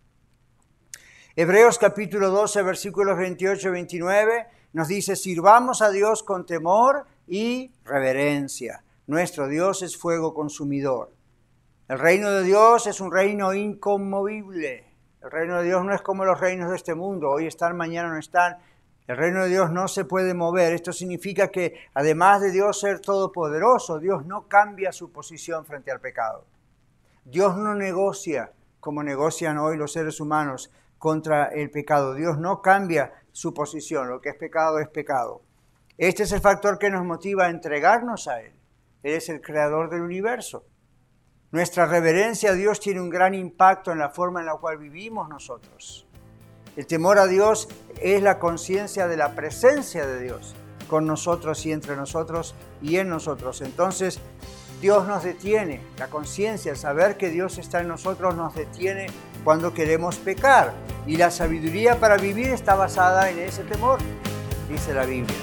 Hebreos capítulo doce, versículos veintiocho y veintinueve, nos dice, sirvamos a Dios con temor y reverencia. Nuestro Dios es fuego consumidor. El reino de Dios es un reino inconmovible. El reino de Dios no es como los reinos de este mundo. Hoy están, mañana no están. El reino de Dios no se puede mover. Esto significa que además de Dios ser todopoderoso, Dios no cambia su posición frente al pecado. Dios no negocia como negocian hoy los seres humanos contra el pecado. Dios no cambia su posición. Lo que es pecado es pecado. Este es el factor que nos motiva a entregarnos a Él. Él es el creador del universo. Nuestra reverencia a Dios tiene un gran impacto en la forma en la cual vivimos nosotros. El temor a Dios es la conciencia de la presencia de Dios con nosotros y entre nosotros y en nosotros. Entonces, Dios nos detiene. La conciencia, el saber que Dios está en nosotros nos detiene cuando queremos pecar. Y la sabiduría para vivir está basada en ese temor, dice la Biblia.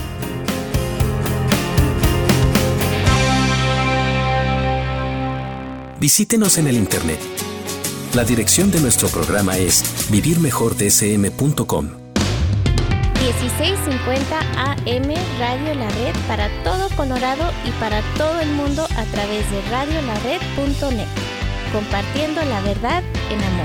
Visítenos en el internet. La dirección de nuestro programa es vivir mejor d s m punto com. dieciséis cincuenta A M Radio La Red para todo Colorado y para todo el mundo a través de radio la red punto net. Compartiendo la verdad en amor.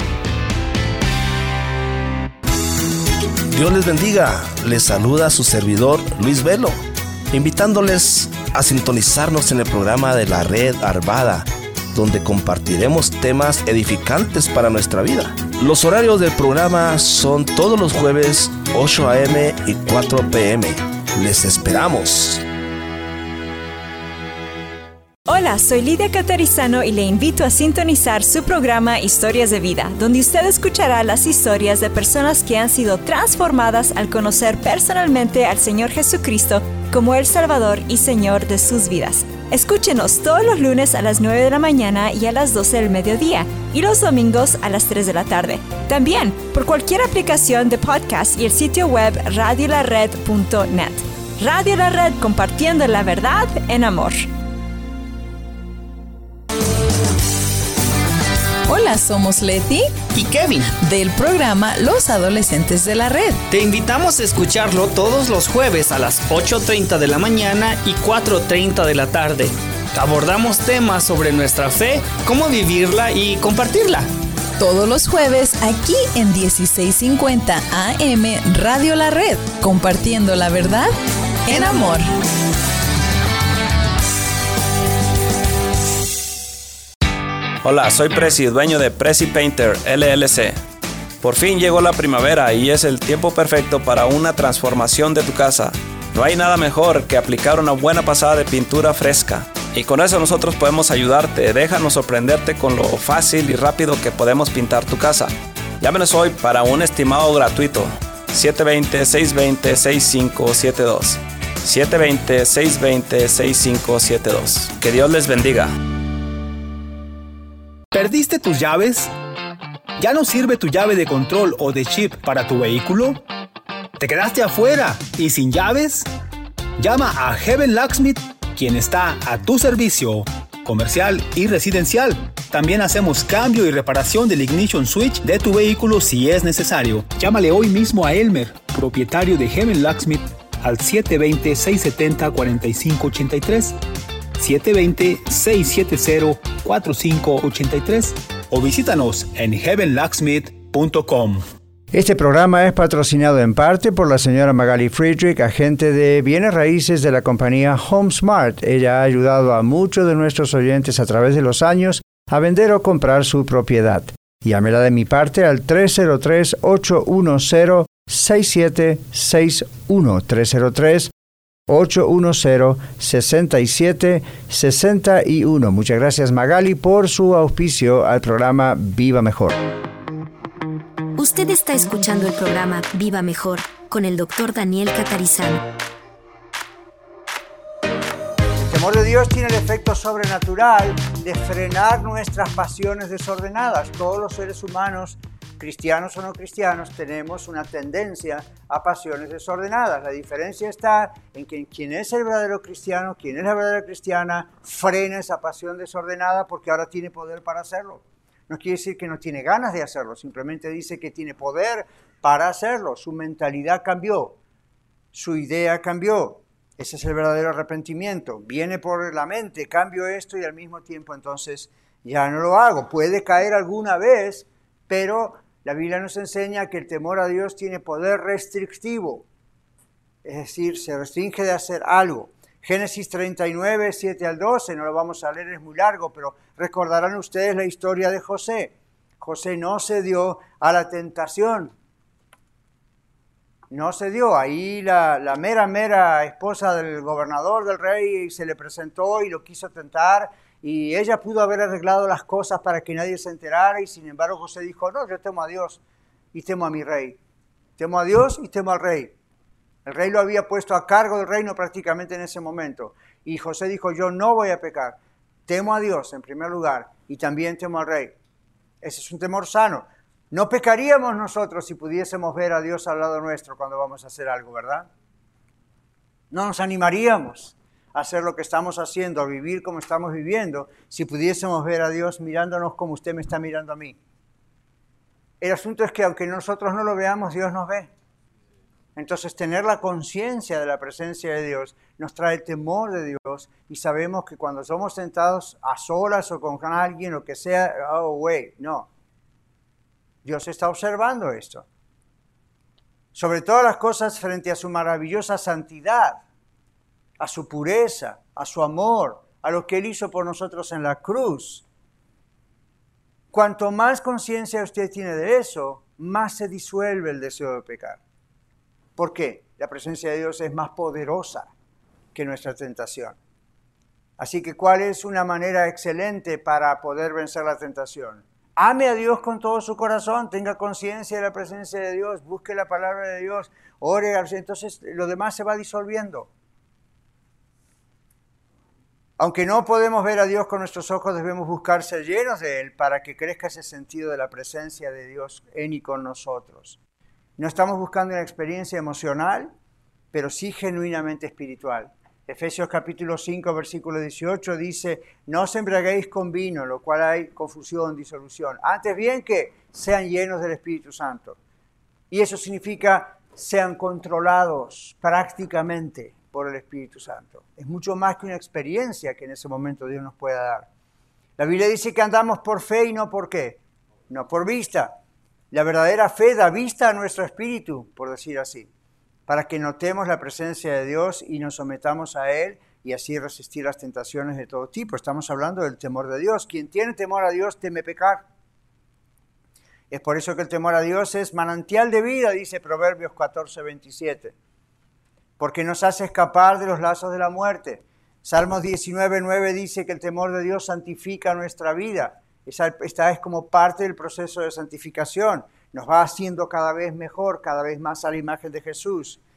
Dios les bendiga. Les saluda su servidor Luis Velo, invitándoles a sintonizarnos en el programa de la Red Arvada, donde compartiremos temas edificantes para nuestra vida. Los horarios del programa son todos los jueves, ocho a m y cuatro p m Les esperamos. Hola, soy Lidia Catarizano y le invito a sintonizar su programa Historias de Vida, donde usted escuchará las historias de personas que han sido transformadas al conocer personalmente al Señor Jesucristo como el Salvador y Señor de sus vidas. Escúchenos todos los lunes a las nueve de la mañana y a las doce del mediodía, y los domingos a las tres de la tarde. También por cualquier aplicación de podcast y el sitio web radio la red punto net. Radio La Red, compartiendo la verdad en amor. Hola, somos Leti y Kevin del programa Los Adolescentes de la Red. Te invitamos a escucharlo todos los jueves a las ocho treinta de la mañana y cuatro treinta de la tarde. Abordamos temas sobre nuestra fe, cómo vivirla y compartirla. Todos los jueves aquí en dieciséis cincuenta A M Radio La Red, compartiendo la verdad en amor. Hola, soy Presi, dueño de Presi Painter L L C. Por fin llegó la primavera y es el tiempo perfecto para una transformación de tu casa. No hay nada mejor que aplicar una buena pasada de pintura fresca. Y con eso nosotros podemos ayudarte. Déjanos sorprenderte con lo fácil y rápido que podemos pintar tu casa. Llámenos hoy para un estimado gratuito. siete dos cero, seis dos cero, seis cinco siete dos. siete dos cero, seis dos cero, seis cinco siete dos. Que Dios les bendiga. ¿Perdiste tus llaves? ¿Ya no sirve tu llave de control o de chip para tu vehículo? ¿Te quedaste afuera y sin llaves? Llama a Heaven Locksmith, quien está a tu servicio, comercial y residencial. También hacemos cambio y reparación del ignition switch de tu vehículo si es necesario. Llámale hoy mismo a Elmer, propietario de Heaven Locksmith, al siete dos cero, seis siete cero, cuatro cinco ocho tres, siete dos cero, seis siete cero, cuatro cinco ocho tres o visítanos en heaven locksmith punto com. Este programa es patrocinado en parte por la señora Magali Friedrich, agente de bienes raíces de la compañía HomeSmart. Ella ha ayudado a muchos de nuestros oyentes a través de los años a vender o comprar su propiedad. Llámela de mi parte al tres cero tres, ocho uno cero, seis siete seis uno, tres cero tres, ocho uno cero, seis siete seis uno. Muchas gracias, Magali, por su auspicio al programa Viva Mejor. Usted está escuchando el programa Viva Mejor con el doctor Daniel Catarizano. El temor de Dios tiene el efecto sobrenatural de frenar nuestras pasiones desordenadas. Todos los seres humanos, cristianos o no cristianos, tenemos una tendencia a pasiones desordenadas. La diferencia está en que quien es el verdadero cristiano, quien es la verdadera cristiana, frena esa pasión desordenada porque ahora tiene poder para hacerlo. No quiere decir que no tiene ganas de hacerlo, simplemente dice que tiene poder para hacerlo. Su mentalidad cambió, su idea cambió. Ese es el verdadero arrepentimiento. Viene por la mente, cambio esto y al mismo tiempo entonces ya no lo hago. Puede caer alguna vez, pero la Biblia nos enseña que el temor a Dios tiene poder restrictivo. Es decir, se restringe de hacer algo. Génesis treinta y nueve, siete al doce, no lo vamos a leer, es muy largo, pero recordarán ustedes la historia de José. José no cedió a la tentación. No cedió. Ahí la, la mera, mera esposa del gobernador, del rey, se le presentó y lo quiso tentar. Y ella pudo haber arreglado las cosas para que nadie se enterara. Y sin embargo José dijo, no, yo temo a Dios y temo a mi rey. Temo a Dios y temo al rey. El rey lo había puesto a cargo del reino prácticamente en ese momento. Y José dijo, yo no voy a pecar. Temo a Dios en primer lugar y también temo al rey. Ese es un temor sano. No pecaríamos nosotros si pudiésemos ver a Dios al lado nuestro cuando vamos a hacer algo, ¿verdad? No nos animaríamos a hacer lo que estamos haciendo, a vivir como estamos viviendo, si pudiésemos ver a Dios mirándonos como usted me está mirando a mí. El asunto es que aunque nosotros no lo veamos, Dios nos ve. Entonces, tener la conciencia de la presencia de Dios nos trae temor de Dios y sabemos que cuando somos tentados a solas o con alguien o que sea, oh, wait, no. Dios está observando esto. Sobre todas las cosas frente a su maravillosa santidad, a su pureza, a su amor, a lo que Él hizo por nosotros en la cruz. Cuanto más conciencia usted tiene de eso, más se disuelve el deseo de pecar. ¿Por qué? La presencia de Dios es más poderosa que nuestra tentación. Así que, ¿cuál es una manera excelente para poder vencer la tentación? Ame a Dios con todo su corazón, tenga conciencia de la presencia de Dios, busque la palabra de Dios, ore, entonces lo demás se va disolviendo. Aunque no podemos ver a Dios con nuestros ojos, debemos buscar ser llenos de Él para que crezca ese sentido de la presencia de Dios en y con nosotros. No estamos buscando una experiencia emocional, pero sí genuinamente espiritual. Efesios capítulo cinco, versículo dieciocho dice, no os embriaguéis con vino, lo cual hay confusión, disolución. Antes bien que sean llenos del Espíritu Santo. Y eso significa sean controlados prácticamente por el Espíritu Santo. Es mucho más que una experiencia que en ese momento Dios nos pueda dar. La Biblia dice que andamos por fe y no por qué, no por vista. La verdadera fe da vista a nuestro espíritu, por decir así, para que notemos la presencia de Dios y nos sometamos a Él y así resistir las tentaciones de todo tipo. Estamos hablando del temor de Dios. Quien tiene temor a Dios teme pecar. Es por eso que el temor a Dios es manantial de vida, dice Proverbios catorce, veintisiete, porque nos hace escapar de los lazos de la muerte. Salmos diecinueve, nueve dice que el temor de Dios santifica nuestra vida. Esta es como parte del proceso de santificación. Nos va haciendo cada vez mejor, cada vez más a la imagen de Jesús.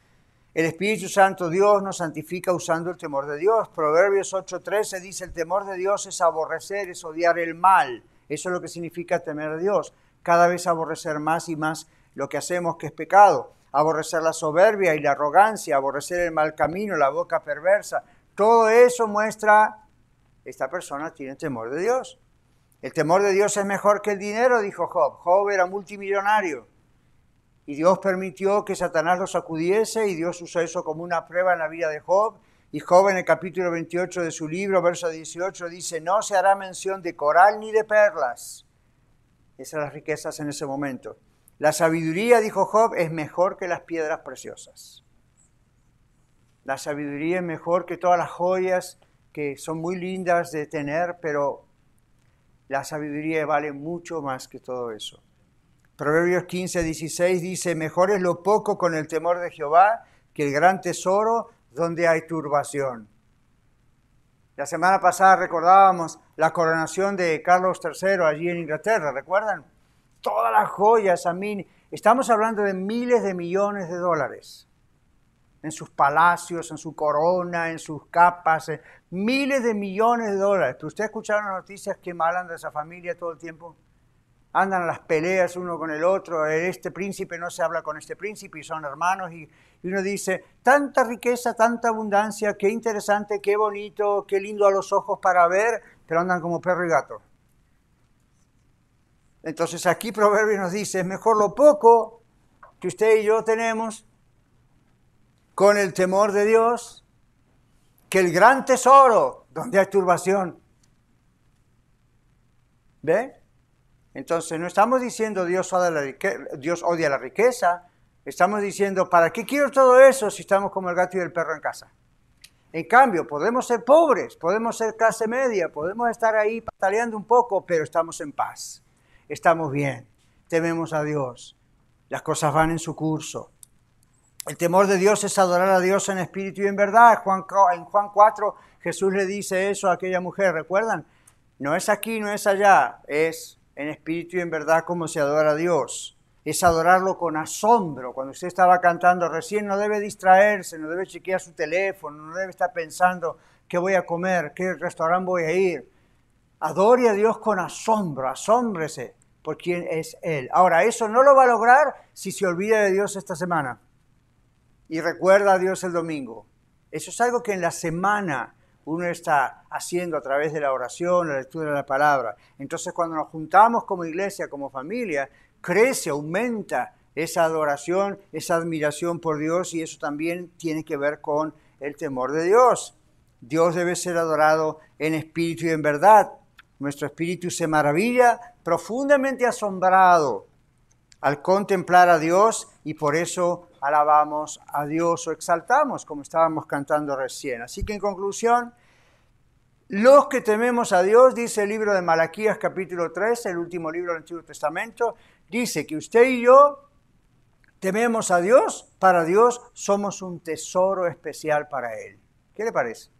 El Espíritu Santo, Dios, nos santifica usando el temor de Dios. Proverbios ocho trece dice, el temor de Dios es aborrecer, es odiar el mal. Eso es lo que significa temer a Dios. Cada vez aborrecer más y más lo que hacemos que es pecado. Aborrecer la soberbia y la arrogancia, aborrecer el mal camino, la boca perversa. Todo eso muestra, esta persona tiene temor de Dios. El temor de Dios es mejor que el dinero, dijo Job. Job era multimillonario. Y Dios permitió que Satanás lo sacudiese y Dios usó eso como una prueba en la vida de Job. Y Job en el capítulo veintiocho de su libro, verso dieciocho, dice, no se hará mención de coral ni de perlas. Esas son las riquezas en ese momento. La sabiduría, dijo Job, es mejor que las piedras preciosas. La sabiduría es mejor que todas las joyas que son muy lindas de tener, pero la sabiduría vale mucho más que todo eso. Proverbios quince, dieciséis dice, mejor es lo poco con el temor de Jehová que el gran tesoro donde hay turbación. La semana pasada recordábamos la coronación de Carlos tercero allí en Inglaterra, ¿recuerdan? Todas las joyas, a mí, estamos hablando de miles de millones de dólares en sus palacios, en su corona, en sus capas, en miles de millones de dólares. ¿Pero ustedes escucharon las noticias que hablan de esa familia todo el tiempo? Andan a las peleas uno con el otro, este príncipe no se habla con este príncipe y son hermanos y, y uno dice, tanta riqueza, tanta abundancia, qué interesante, qué bonito, qué lindo a los ojos para ver, pero andan como perro y gato. Entonces aquí Proverbios nos dice, es mejor lo poco que usted y yo tenemos con el temor de Dios que el gran tesoro donde hay turbación. ¿Ve? Entonces no estamos diciendo Dios odia la riqueza, Dios odia la riqueza, estamos diciendo ¿para qué quiero todo eso si estamos como el gato y el perro en casa? En cambio, podemos ser pobres, podemos ser clase media, podemos estar ahí pataleando un poco, pero estamos en paz, estamos bien, tememos a Dios, las cosas van en su curso. El temor de Dios es adorar a Dios en espíritu y en verdad. Juan, en Juan cuatro Jesús le dice eso a aquella mujer, ¿recuerdan? No es aquí, no es allá, es en espíritu y en verdad como se adora a Dios. Es adorarlo con asombro. Cuando usted estaba cantando recién, no debe distraerse, no debe chequear su teléfono, no debe estar pensando qué voy a comer, qué restaurante voy a ir. Adore a Dios con asombro, asómbrese por quién es Él. Ahora, eso no lo va a lograr si se olvida de Dios esta semana y recuerda a Dios el domingo. Eso es algo que en la semana uno está haciendo a través de la oración, la lectura de la palabra. Entonces, cuando nos juntamos como iglesia, como familia, crece, aumenta esa adoración, esa admiración por Dios, y eso también tiene que ver con el temor de Dios. Dios debe ser adorado en espíritu y en verdad. Nuestro espíritu se maravilla, profundamente asombrado al contemplar a Dios, y por eso alabamos a Dios o exaltamos, como estábamos cantando recién. Así que en conclusión, los que tememos a Dios, dice el libro de Malaquías capítulo tres, el último libro del Antiguo Testamento, dice que usted y yo tememos a Dios, para Dios somos un tesoro especial para Él. ¿Qué le parece?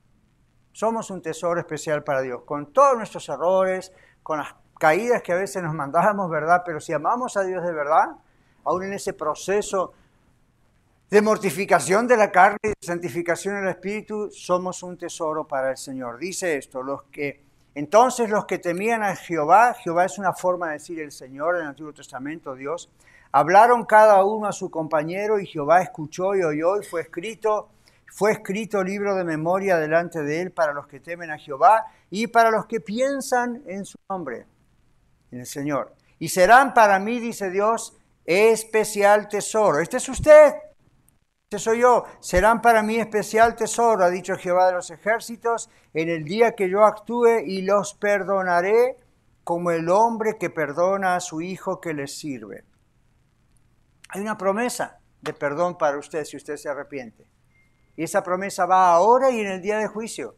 Somos un tesoro especial para Dios, con todos nuestros errores, con las caídas que a veces nos mandamos, ¿verdad? Pero si amamos a Dios de verdad, aún en ese proceso de mortificación de la carne y de santificación del Espíritu, somos un tesoro para el Señor. Dice esto, los que, entonces los que temían a Jehová, Jehová es una forma de decir el Señor en el Antiguo Testamento, Dios, hablaron cada uno a su compañero y Jehová escuchó y oyó y fue escrito, fue escrito libro de memoria delante de él para los que temen a Jehová y para los que piensan en su nombre, en el Señor. Y serán para mí, dice Dios, especial tesoro. Este es usted. Este soy yo, serán para mí especial tesoro, ha dicho Jehová de los ejércitos, en el día que yo actúe y los perdonaré como el hombre que perdona a su hijo que le sirve. Hay una promesa de perdón para usted si usted se arrepiente. Y esa promesa va ahora y en el día de juicio.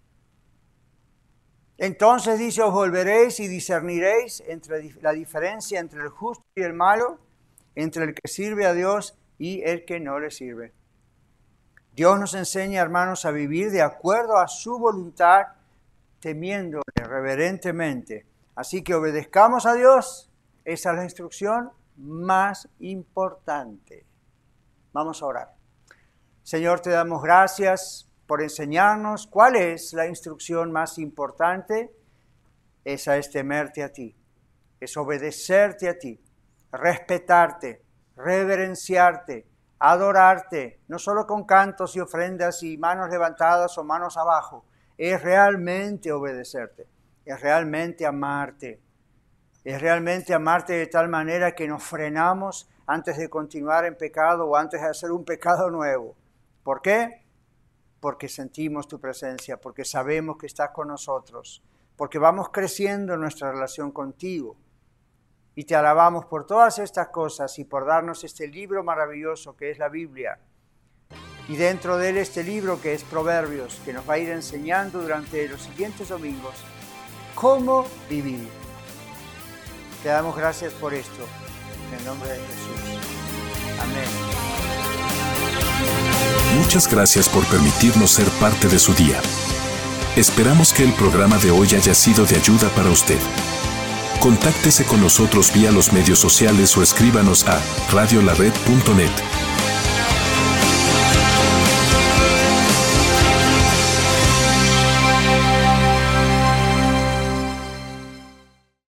Entonces dice, os volveréis y discerniréis entre la diferencia entre el justo y el malo, entre el que sirve a Dios y el que no le sirve. Dios nos enseña, hermanos, a vivir de acuerdo a su voluntad, temiéndole reverentemente. Así que obedezcamos a Dios. Esa es la instrucción más importante. Vamos a orar. Señor, te damos gracias por enseñarnos cuál es la instrucción más importante. Esa es temerte a ti, es obedecerte a ti, respetarte, reverenciarte, adorarte, no solo con cantos y ofrendas y manos levantadas o manos abajo, es realmente obedecerte, es realmente amarte, es realmente amarte de tal manera que nos frenamos antes de continuar en pecado o antes de hacer un pecado nuevo. ¿Por qué? Porque sentimos tu presencia, porque sabemos que estás con nosotros, porque vamos creciendo en nuestra relación contigo. Y te alabamos por todas estas cosas y por darnos este libro maravilloso que es la Biblia. Y dentro de él este libro que es Proverbios, que nos va a ir enseñando durante los siguientes domingos cómo vivir. Te damos gracias por esto. En el nombre de Jesús. Amén. Muchas gracias por permitirnos ser parte de su día. Esperamos que el programa de hoy haya sido de ayuda para usted. Contáctese con nosotros vía los medios sociales o escríbanos a radio la red punto net.